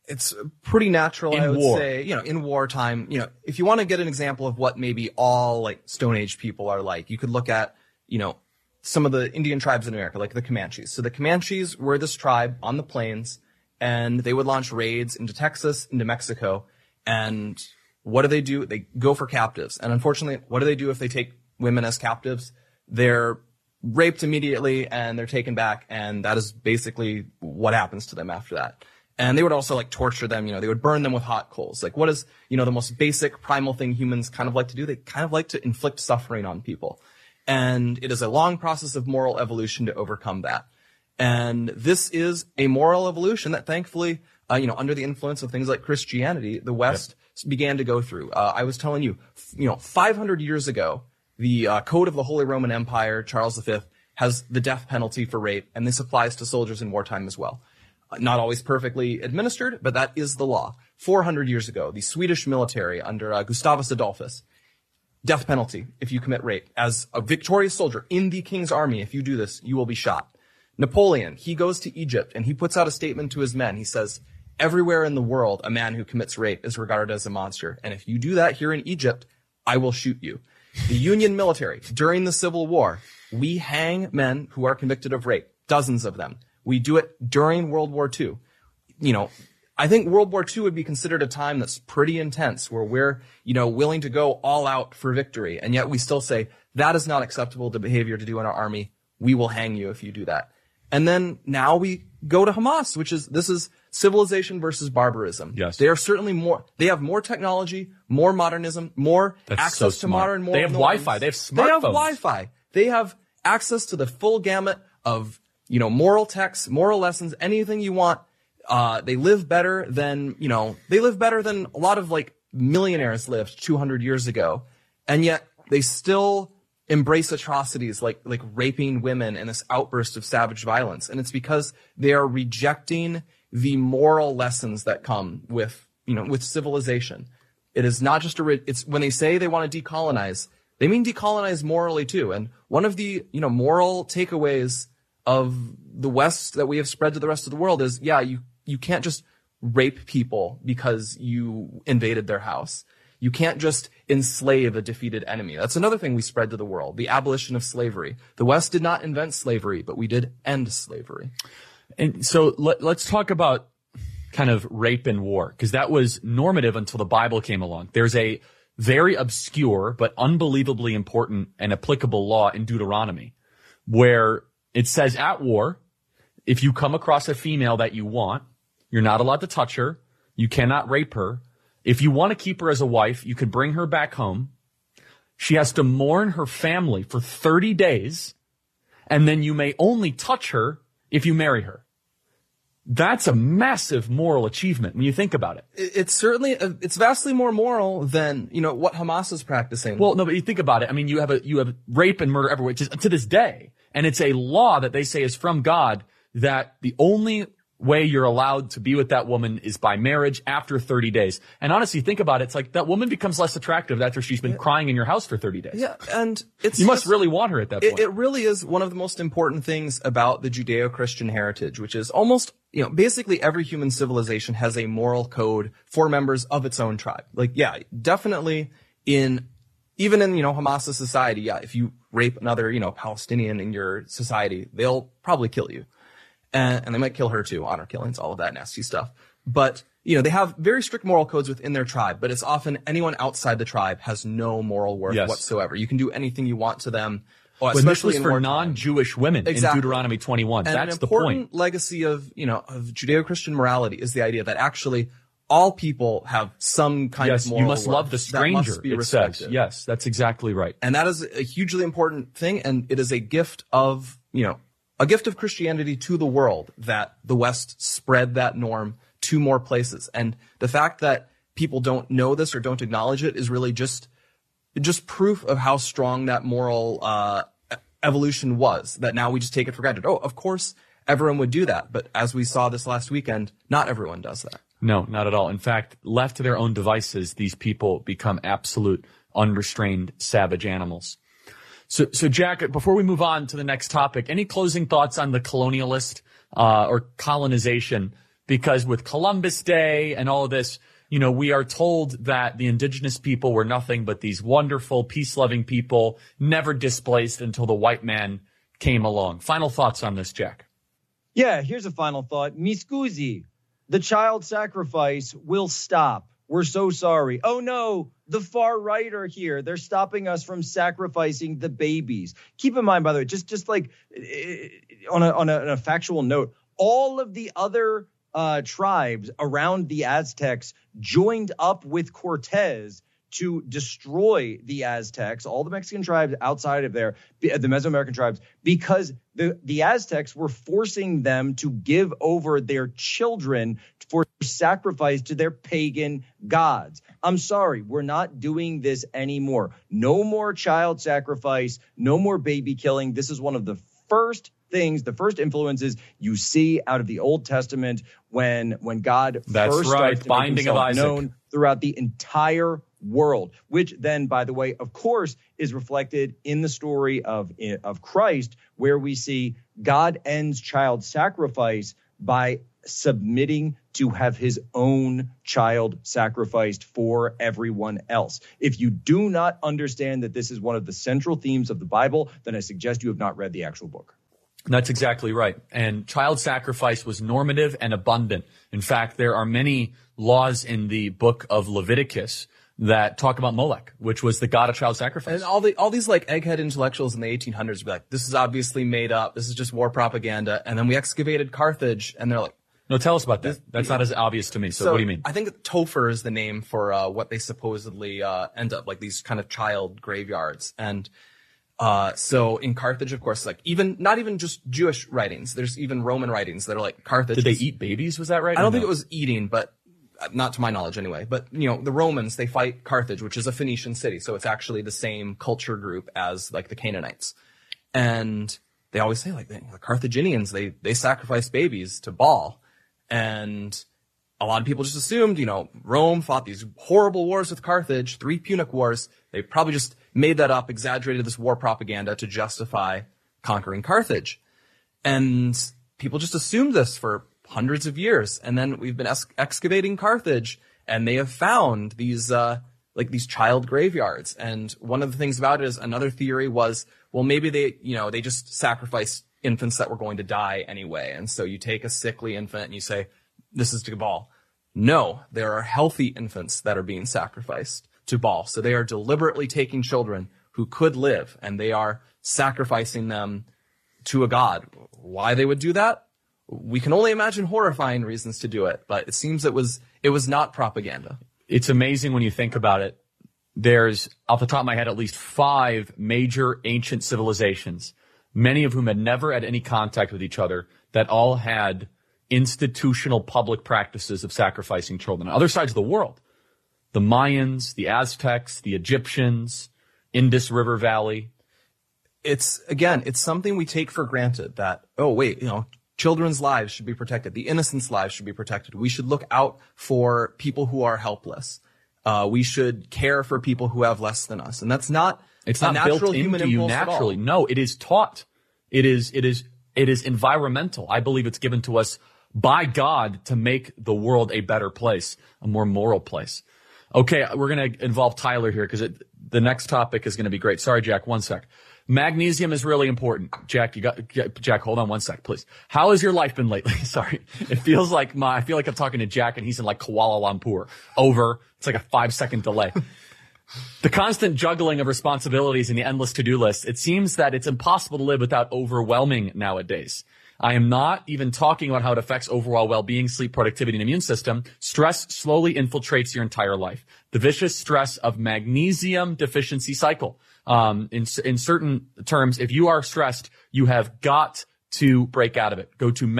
Speaker 10: it's pretty natural,
Speaker 1: In
Speaker 10: I would
Speaker 1: war.
Speaker 10: say, in wartime, if you want to get an example of what maybe all like Stone Age people are like, you could look at, some of the Indian tribes in America, like the Comanches. So the Comanches were this tribe on the plains, and they would launch raids into Texas, into Mexico. And what do? They go for captives. And unfortunately, what do if they take women as captives? They're raped immediately and they're taken back. And that is basically what happens to them after that. And they would also like torture them. They would burn them with hot coals. Like what is, the most basic primal thing humans kind of like to do? They kind of like to inflict suffering on people. And it is a long process of moral evolution to overcome that. And this is a moral evolution that thankfully, under the influence of things like Christianity, the West began to go through. I was telling you, 500 years ago, the Code of the Holy Roman Empire, Charles V, has the death penalty for rape, and this applies to soldiers in wartime as well. Not always perfectly administered, but that is the law. 400 years ago, the Swedish military under Gustavus Adolphus, death penalty if you commit rape. As a victorious soldier in the king's army, if you do this, you will be shot. Napoleon, he goes to Egypt and he puts out a statement to his men. He says, everywhere in the world, a man who commits rape is regarded as a monster. And if you do that here in Egypt, I will shoot you. The Union military, during the Civil War, we hang men who are convicted of rape, dozens of them. We do it during World War II. I think World War II would be considered a time that's pretty intense, where we're, willing to go all out for victory. And yet we still say, that is not acceptable to behavior to do in our army. We will hang you if you do that. And then now we go to Hamas, this is civilization versus barbarism.
Speaker 1: Yes.
Speaker 10: They are certainly they have more technology, more modernism, more access to modern moral norms.
Speaker 1: They have Wi-Fi. They have smartphones.
Speaker 10: They have Wi-Fi. They have access to the full gamut of, moral texts, moral lessons, anything you want. They live better than, a lot of like millionaires lived 200 years ago. And yet they still embrace atrocities like raping women and this outburst of savage violence. And it's because they are rejecting the moral lessons that come with civilization. It is not just it's when they say they want to decolonize, they mean decolonize morally too. And one of the, moral takeaways of the West that we have spread to the rest of the world is, you can't just rape people because you invaded their house. You can't just enslave a defeated enemy. That's another thing we spread to the world, the abolition of slavery. The West did not invent slavery, but we did end slavery.
Speaker 1: And so let's talk about kind of rape and war, because that was normative until the Bible came along. There's a very obscure but unbelievably important and applicable law in Deuteronomy where it says at war, if you come across a female that you want, you're not allowed to touch her. You cannot rape her. If you want to keep her as a wife, you could bring her back home. She has to mourn her family for 30 days, and then you may only touch her if you marry her. That's a massive moral achievement when you think about it.
Speaker 10: It's certainly, it's vastly more moral than, what Hamas is practicing.
Speaker 1: Well, no, but you think about it. I mean, you have rape and murder everywhere, which is to this day. And it's a law that they say is from God that the only way you're allowed to be with that woman is by marriage after 30 days. And honestly, think about it. It's like that woman becomes less attractive after she's been crying in your house for 30 days.
Speaker 10: Yeah, and
Speaker 1: you must really want her at that point.
Speaker 10: It really is one of the most important things about the Judeo-Christian heritage, which is almost, basically every human civilization has a moral code for members of its own tribe. Like, yeah, definitely even in, Hamas's society, if you rape another, Palestinian in your society, they'll probably kill you. And they might kill her too, honor killings, all of that nasty stuff. But, they have very strict moral codes within their tribe, but it's often anyone outside the tribe has no moral worth whatsoever. You can do anything you want to them.
Speaker 1: Especially for non-Jewish women in Deuteronomy 21.
Speaker 10: And
Speaker 1: that's the point.
Speaker 10: An important legacy of Judeo-Christian morality is the idea that actually all people have some kind of moral
Speaker 1: you must
Speaker 10: worth.
Speaker 1: love the stranger,
Speaker 10: that must be respected.
Speaker 1: Says. Yes, that's exactly right.
Speaker 10: And that is a hugely important thing, and it is a gift of, a gift of Christianity to the world that the West spread that norm to more places. And the fact that people don't know this or don't acknowledge it is really just proof of how strong that moral evolution was, that now we just take it for granted. Oh, of course, everyone would do that. But as we saw this last weekend, not everyone does that.
Speaker 1: No, not at all. In fact, left to their own devices, these people become absolute unrestrained savage animals. So Jack, before we move on to the next topic, any closing thoughts on the colonialist or colonization because with Columbus Day and all of this, we are told that the indigenous people were nothing but these wonderful, peace-loving people, never displaced until the white man came along. Final thoughts on this, Jack?
Speaker 9: Yeah, here's a final thought. Mi scusi, the child sacrifice will stop. We're so sorry. Oh, no, the far right are here. They're stopping us from sacrificing the babies. Keep in mind, by the way, just like on a factual note, all of the other tribes around the Aztecs joined up with Cortez to destroy the Aztecs, all the Mexican tribes outside of there, the Mesoamerican tribes, because the Aztecs were forcing them to give over their children for sacrifice to their pagan gods. I'm sorry, we're not doing this anymore. No more child sacrifice, no more baby killing. This is one of the first things, the first influences you see out of the Old Testament when God first starts to make himself known throughout the entire world, which then, by the way, of course, is reflected in the story of Christ, where we see God ends child sacrifice by submitting to have his own child sacrificed for everyone else. If you do not understand that this is one of the central themes of the Bible, then I suggest you have not read the actual book.
Speaker 1: That's exactly right. And child sacrifice was normative and abundant. In fact, there are many laws in the book of Leviticus that talk about Molech, which was the god of child sacrifice.
Speaker 10: And all these like egghead intellectuals in the 1800s would be like, this is obviously made up. This is just war propaganda. And then we excavated Carthage, and they're like,
Speaker 1: no, tell us about that. That's not as obvious to me. So what do you mean?
Speaker 10: I think Topher is the name for what they supposedly end up like, these kind of child graveyards. And so in Carthage, of course, like not even just Jewish writings. There's even Roman writings that are like Carthage.
Speaker 1: Did they eat babies? Was that right?
Speaker 10: I don't think it was eating, but not to my knowledge anyway. But, the Romans, they fight Carthage, which is a Phoenician city. So it's actually the same culture group as like the Canaanites. And they always say like the Carthaginians, they sacrifice babies to Baal. And a lot of people just assumed, Rome fought these horrible wars with Carthage, 3 Punic Wars. They probably just made that up, exaggerated this war propaganda to justify conquering Carthage. And people just assumed this for hundreds of years. And then we've been excavating Carthage, and they have found these child graveyards. And one of the things about it is another theory was, well, maybe they just sacrificed infants that were going to die anyway. And so you take a sickly infant and you say, this is to Baal. No, there are healthy infants that are being sacrificed to Baal. So they are deliberately taking children who could live, and they are sacrificing them to a god. Why they would do that? We can only imagine horrifying reasons to do it, but it seems it was not propaganda.
Speaker 1: It's amazing when you think about it. There's, off the top of my head, at least 5 major ancient civilizations, many of whom had never had any contact with each other, that all had institutional public practices of sacrificing children on other sides of the world. The Mayans, the Aztecs, the Egyptians, Indus River Valley.
Speaker 10: It's something we take for granted that, children's lives should be protected. The innocents' lives should be protected. We should look out for people who are helpless. We should care for people who have less than us. And that's not
Speaker 1: It's not built into you naturally. No, it is taught. It is environmental. I believe it's given to us by God to make the world a better place, a more moral place. Okay, we're going to involve Tyler here because the next topic is going to be great. Sorry, Jack, one sec. Magnesium is really important. Jack, Jack, hold on one sec, please. How has your life been lately? Sorry. I feel like I'm talking to Jack and he's in like Kuala Lumpur. Over. It's like a 5-second delay. The constant juggling of responsibilities and the endless to-do list. It seems that it's impossible to live without overwhelming nowadays. I am not even talking about how it affects overall well-being, sleep, productivity, and immune system. Stress slowly infiltrates your entire life. The vicious stress of magnesium deficiency cycle. In certain terms, if you are stressed, you have got to break out of it. Go to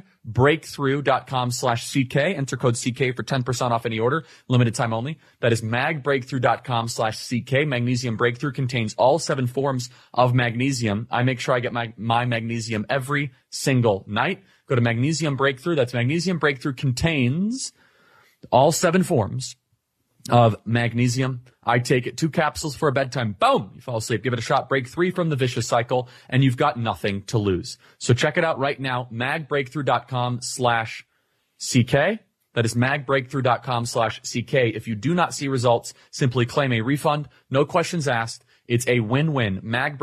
Speaker 1: magbreakthrough.com/CK. Enter code CK for 10% off any order. Limited time only. That is magbreakthrough.com/CK. Magnesium Breakthrough contains all 7 forms of magnesium. I make sure I get my magnesium every single night. Go to Magnesium Breakthrough. That's Magnesium Breakthrough contains all 7 forms of magnesium. I take it 2 capsules for a bedtime. Boom! You fall asleep. Give it a shot. Break 3 from the vicious cycle, and you've got nothing to lose. So check it out right now. Magbreakthrough.com/CK. CK. That is magbreakthrough.com/CK. If you do not see results, simply claim a refund. No questions asked. It's a win-win.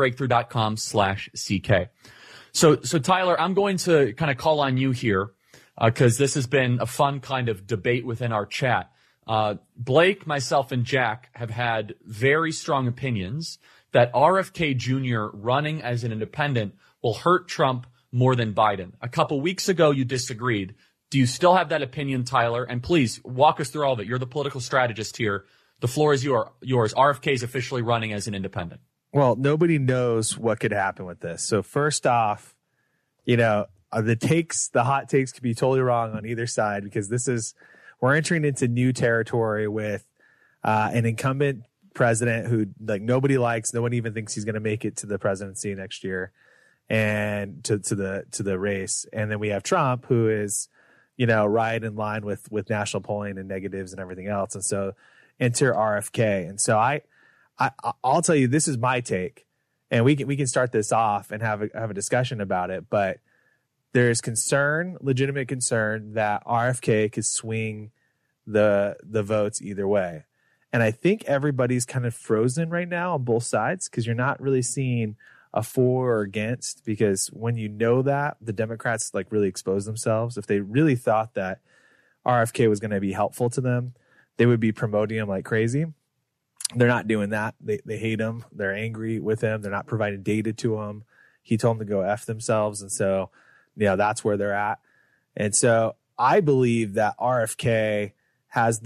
Speaker 1: magbreakthrough.com/CK. So Tyler, I'm going to kind of call on you here because this has been a fun kind of debate within our chat. Blake, myself, and Jack have had very strong opinions that RFK Jr. running as an independent will hurt Trump more than Biden. A couple weeks ago, you disagreed. Do you still have that opinion, Tyler? And please walk us through all of it. You're the political strategist here. The floor is yours. RFK is officially running as an independent.
Speaker 8: Well, nobody knows what could happen with this. So first off, the hot takes could be totally wrong on either side because we're entering into new territory with an incumbent president who nobody likes. No one even thinks he's going to make it to the presidency next year and to the race. And then we have Trump, who is right in line with national polling and negatives and everything else. And so enter RFK. And so I'll tell you, this is my take, and we can start this off and have a discussion about it. But there's legitimate concern that RFK could swing the votes either way. And I think everybody's kind of frozen right now on both sides because you're not really seeing a for or against, because when that, the Democrats really expose themselves. If they really thought that RFK was going to be helpful to them, they would be promoting him like crazy. They're not doing that. They hate him. They're angry with him. They're not providing data to him. He told them to go F themselves. And so, that's where they're at. And so I believe that RFK has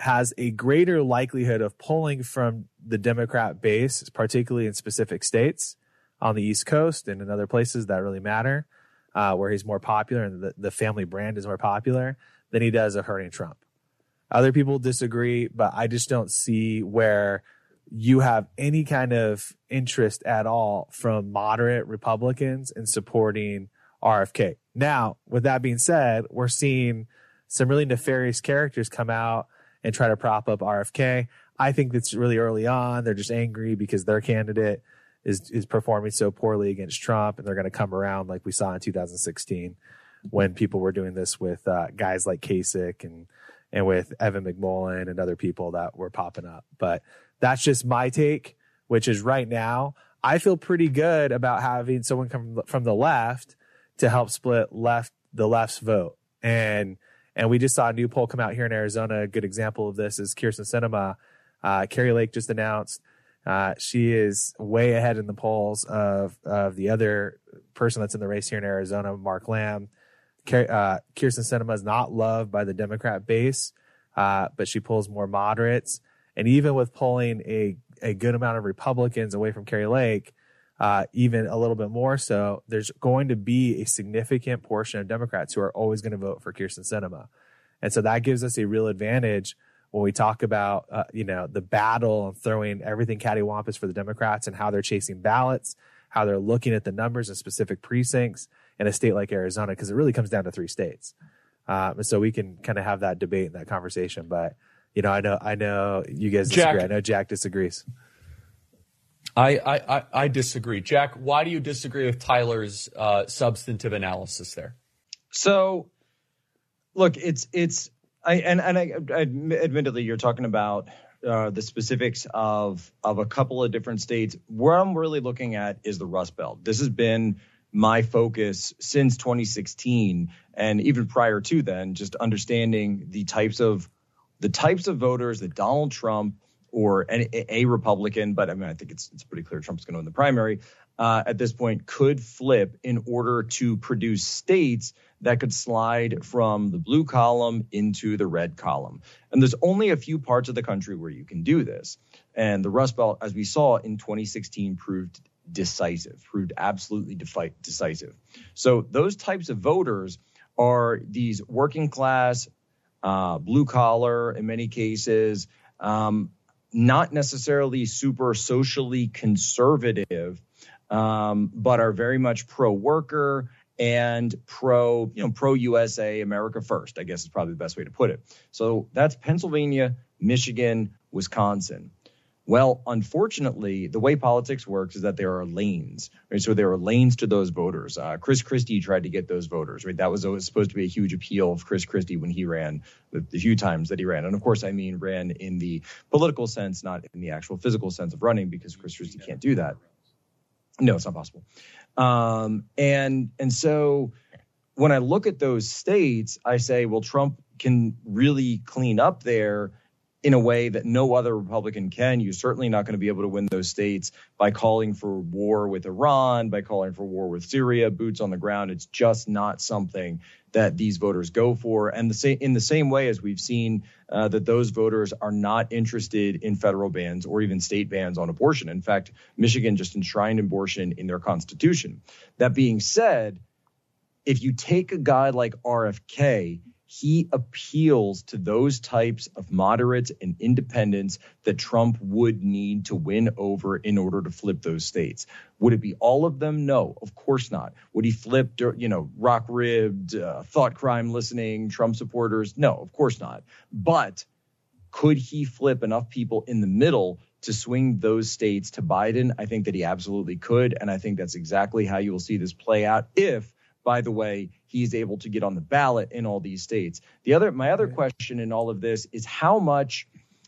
Speaker 8: a greater likelihood of pulling from the Democrat base, particularly in specific states on the East Coast and in other places that really matter, where he's more popular and the family brand is more popular than he does of hurting Trump. Other people disagree, but I just don't see where you have any kind of interest at all from moderate Republicans in supporting RFK. Now, with that being said, we're seeing some really nefarious characters come out and try to prop up RFK. I think that's really early on. They're just angry because their candidate is performing so poorly against Trump, and they're going to come around like we saw in 2016 when people were doing this with guys like Kasich and with Evan McMullin and other people that were popping up. But that's just my take, which is right now, I feel pretty good about having someone come from the left to help split the left's vote. And we just saw a new poll come out here in Arizona. A good example of this is Kyrsten Sinema. Kari Lake just announced she is way ahead in the polls of the other person that's in the race here in Arizona, Mark Lamb. Kyrsten Sinema is not loved by the Democrat base, but she pulls more moderates. And even with pulling a good amount of Republicans away from Kari Lake, even a little bit more so, there's going to be a significant portion of Democrats who are always going to vote for Kyrsten Sinema. And so that gives us a real advantage when we talk about, the battle and throwing everything cattywampus for the Democrats and how they're chasing ballots, how they're looking at the numbers in specific precincts in a state like Arizona, because it really comes down to 3 states. And so we can kind of have that debate and that conversation. But, I know you guys disagree. I know Jack disagrees.
Speaker 1: I disagree. Jack, why do you disagree with Tyler's substantive analysis there?
Speaker 9: So, look, admittedly, you're talking about the specifics of a couple of different states. Where I'm really looking at is the Rust Belt. This has been my focus since 2016, and even prior to then, just understanding the types of voters that Donald Trump or a Republican, but I think it's pretty clear Trump's going to win the primary at this point, could flip in order to produce states that could slide from the blue column into the red column. And there's only a few parts of the country where you can do this. And the Rust Belt, as we saw in 2016, proved absolutely decisive. So those types of voters are these working class, blue collar in many cases, not necessarily super socially conservative, but are very much pro-worker and pro-USA, America first, I guess is probably the best way to put it. So that's Pennsylvania, Michigan, Wisconsin. Well, unfortunately, the way politics works is that there are lanes, right? So there are lanes to those voters. Chris Christie tried to get those voters, right? That was supposed to be a huge appeal of Chris Christie when he ran, the few times that he ran. And of course, I mean, ran in the political sense, not in the actual physical sense of running, because Chris Christie can't do that. No, it's not possible. And so when I look at those states, I say, well, Trump can really clean up there in a way that no other Republican can. You're certainly not going to be able to win those states by calling for war with Iran, by calling for war with Syria, boots on the ground. It's just not something that these voters go for. And in the same way as we've seen that those voters are not interested in federal bans or even state bans on abortion. In fact, Michigan just enshrined abortion in their constitution. That being said, if you take a guy like RFK, he appeals to those types of moderates and independents that Trump would need to win over in order to flip those states. Would it be all of them? No, of course not. Would he flip, rock-ribbed, thought crime listening Trump supporters? No, of course not. But could he flip enough people in the middle to swing those states to Biden? I think that he absolutely could. And I think that's exactly how you will see this play out if, by the way, he's able to get on the ballot in all these states. My other question in all of this is how much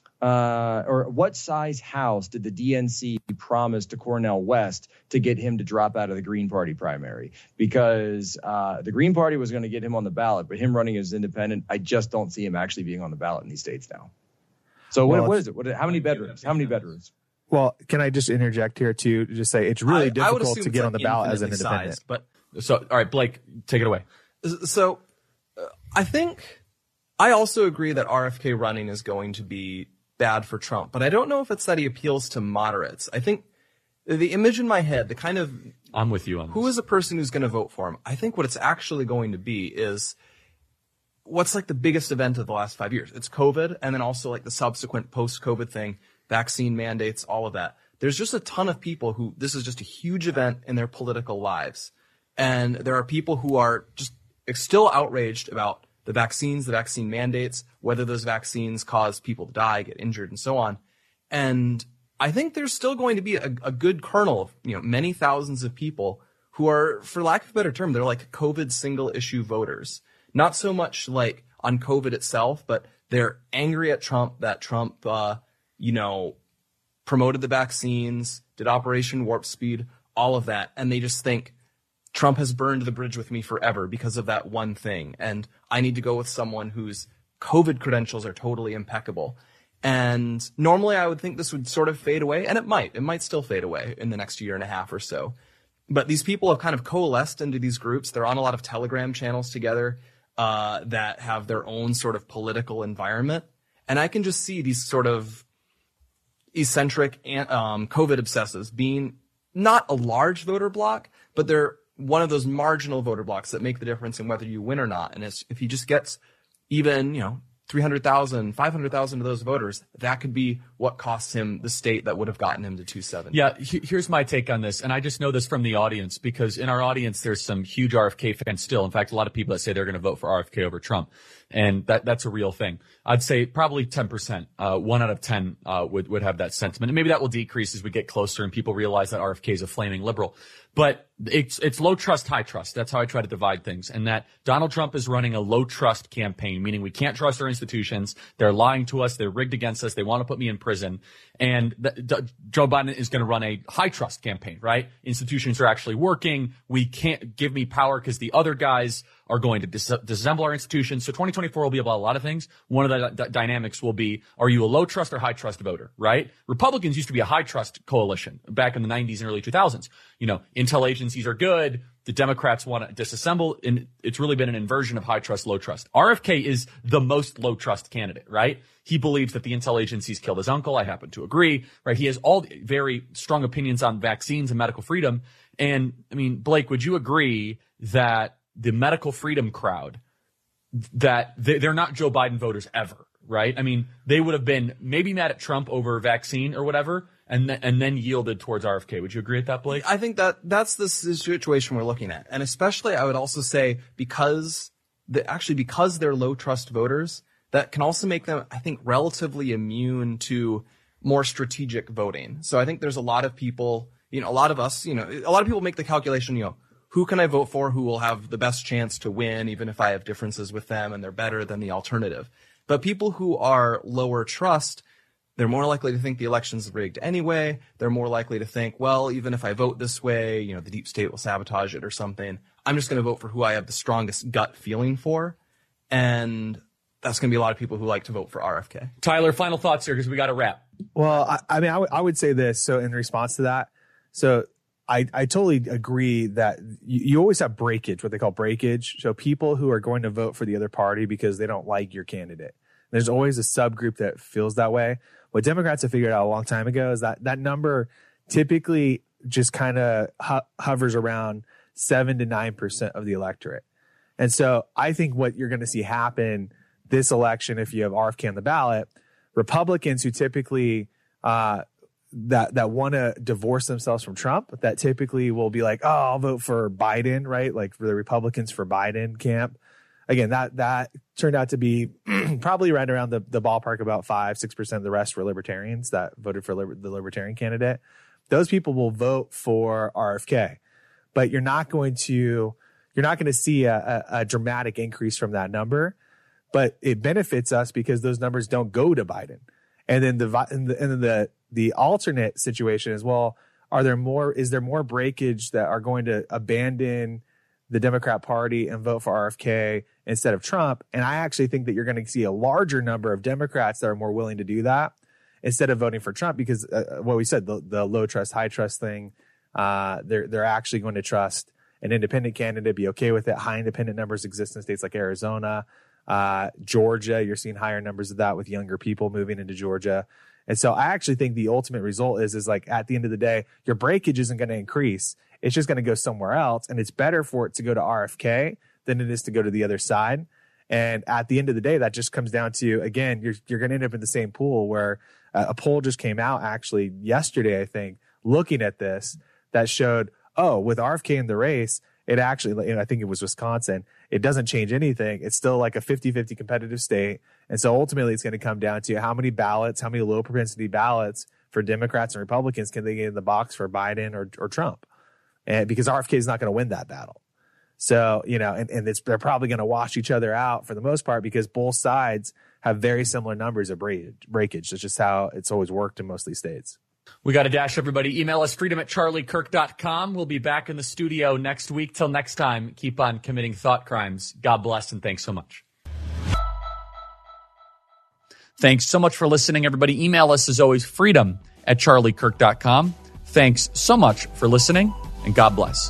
Speaker 9: or what size house did the DNC promise to Cornel West to get him to drop out of the Green Party primary? Because the Green Party was going to get him on the ballot, but him running as independent, I just don't see him actually being on the ballot in these states now. So what is it? How many bedrooms? How many bedrooms?
Speaker 8: Well, can I just interject here to just say it's really difficult to get on the ballot as an independent.
Speaker 1: So, all right, Blake, take it away.
Speaker 10: So I think I also agree that RFK running is going to be bad for Trump, but I don't know if it's that he appeals to moderates. I think the image in my head, the kind of
Speaker 1: I'm with you on
Speaker 10: who is a person who's going to vote for him. I think what it's actually going to be is what's like the biggest event of the last 5 years. It's COVID, and then also like the subsequent post-COVID thing, vaccine mandates, all of that. There's just a ton of people who this is just a huge event in their political lives. And there are people who are just still outraged about the vaccines, the vaccine mandates, whether those vaccines cause people to die, get injured, and so on. And I think there's still going to be a good kernel of, many thousands of people who are, for lack of a better term, they're like COVID single issue voters. Not so much like on COVID itself, but they're angry at Trump that Trump, promoted the vaccines, did Operation Warp Speed, all of that. And they just think, Trump has burned the bridge with me forever because of that one thing. And I need to go with someone whose COVID credentials are totally impeccable. And normally I would think this would sort of fade away, and it might still fade away in the next year and a half or so. But these people have kind of coalesced into these groups. They're on a lot of Telegram channels together that have their own sort of political environment. And I can just see these sort of eccentric COVID obsessives being not a large voter block, but they're one of those marginal voter blocks that make the difference in whether you win or not. And if he just gets even, 300,000, 500,000 of those voters, that could be what costs him the state that would have gotten him to 270.
Speaker 1: Yeah, here's my take on this. And I just know this from the audience because in our audience, there's some huge RFK fans still. In fact, a lot of people that say they're going to vote for RFK over Trump. And that's a real thing. I'd say probably 10%, 1 out of 10, would have that sentiment. And maybe that will decrease as we get closer and people realize that RFK is a flaming liberal. But it's low trust, high trust. That's how I try to divide things. And that Donald Trump is running a low trust campaign, meaning we can't trust our institutions. They're lying to us. They're rigged against us. They want to put me in prison. And Joe Biden is going to run a high trust campaign, right? Institutions are actually working. We can't give me power because the other guys are going to disassemble our institutions. So 2024 will be about a lot of things. One of the dynamics will be, are you a low trust or high trust voter, right? Republicans used to be a high trust coalition back in the 90s and early 2000s. Intel agencies are good. The Democrats want to disassemble, and it's really been an inversion of high trust, low trust. RFK is the most low trust candidate, right? He believes that the intel agencies killed his uncle. I happen to agree, right? He has all very strong opinions on vaccines and medical freedom. And I mean, Blake, would you agree that the medical freedom crowd, that they're not Joe Biden voters ever, right? I mean, they would have been maybe mad at Trump over vaccine or whatever, and then yielded towards RFK. Would you agree with that, Blake?
Speaker 10: I think that's the situation we're looking at. And especially I would also say because they're low trust voters, that can also make them, I think, relatively immune to more strategic voting. So I think there's a lot of people, a lot of us, a lot of people make the calculation, who can I vote for who will have the best chance to win, even if I have differences with them and they're better than the alternative. But people who are lower trust, they're more likely to think the election's rigged anyway. They're more likely to think, well, even if I vote this way, the deep state will sabotage it or something. I'm just going to vote for who I have the strongest gut feeling for. And that's going to be a lot of people who like to vote for RFK.
Speaker 1: Tyler, final thoughts here because we got to wrap.
Speaker 8: Well, I would say this. So in response to that, I totally agree that you always have breakage, what they call breakage. So people who are going to vote for the other party because they don't like your candidate. There's always a subgroup that feels that way. What Democrats have figured out a long time ago is that number typically just kind of hovers around 7 to 9% of the electorate. And so I think what you're going to see happen this election, if you have RFK on the ballot, Republicans who typically that want to divorce themselves from Trump, that typically will be like, oh, I'll vote for Biden, right? Like for the Republicans for Biden camp. Again, that turned out to be probably right around the ballpark, about 5-6%. The rest were libertarians that voted for the libertarian candidate. Those people will vote for RFK, but you're not going to see a dramatic increase from that number. But it benefits us because those numbers don't go to Biden. And then the alternate situation is, well, is there more breakage that are going to abandon the Democrat Party and vote for RFK instead of Trump? And I actually think that you're going to see a larger number of Democrats that are more willing to do that instead of voting for Trump, because what we said, the low trust, high trust thing, they're actually going to trust an independent candidate, be okay with it. High independent numbers exist in states like Arizona, Georgia. You're seeing higher numbers of that with younger people moving into Georgia. And so I actually think the ultimate result is like at the end of the day, your breakage isn't going to increase. It's just going to go somewhere else. And it's better for it to go to RFK than it is to go to the other side. And at the end of the day, that just comes down to, again, you're going to end up in the same pool where a poll just came out actually yesterday, I think, looking at this, that showed, with RFK in the race, it actually, I think it was Wisconsin, it doesn't change anything. It's still like a 50-50 competitive state. And so ultimately it's going to come down to how many low propensity ballots for Democrats and Republicans can they get in the box for Biden or Trump? And because RFK is not going to win that battle. So, they're probably going to wash each other out for the most part because both sides have very similar numbers of breakage. That's just how it's always worked in most of these states.
Speaker 1: We got to dash, everybody. Email us freedom@charliekirk.com. We'll be back in the studio next week. Till next time, keep on committing thought crimes. God bless, and thanks so much. Thanks so much for listening, everybody. Email us, as always, freedom@charliekirk.com. Thanks so much for listening, and God bless.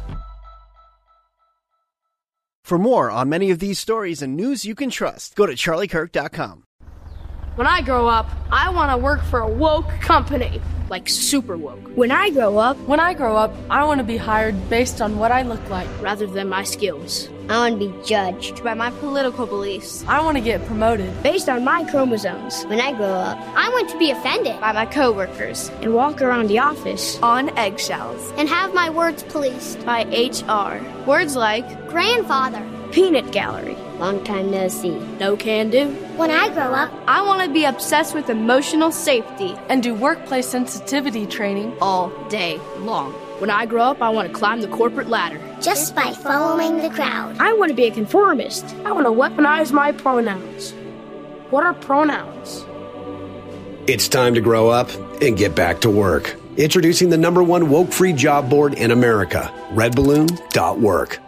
Speaker 11: For more on many of these stories and news you can trust, go to charliekirk.com.
Speaker 12: When I grow up, I want to work for a woke company, like super woke.
Speaker 13: When I grow up,
Speaker 12: I want to be hired based on what I look like,
Speaker 13: rather than my skills. I want to be judged
Speaker 12: by my political beliefs.
Speaker 13: I want to get promoted based on my chromosomes.
Speaker 14: When I grow up, I want to be offended
Speaker 12: by my coworkers
Speaker 13: and walk around the office
Speaker 12: on eggshells
Speaker 14: and have my words policed
Speaker 12: by HR. Words like
Speaker 14: grandfather,
Speaker 13: peanut gallery,
Speaker 14: long time no see,
Speaker 12: no can do.
Speaker 14: When I grow up,
Speaker 12: I want to be obsessed with emotional safety and do workplace sensitivity training all day long. When I grow up, I want to climb the corporate ladder
Speaker 14: just by following the crowd.
Speaker 13: I want to be a conformist.
Speaker 12: I want to weaponize my pronouns. What are pronouns?
Speaker 15: It's time to grow up and get back to work. Introducing the #1 woke-free job board in America, redballoon.work.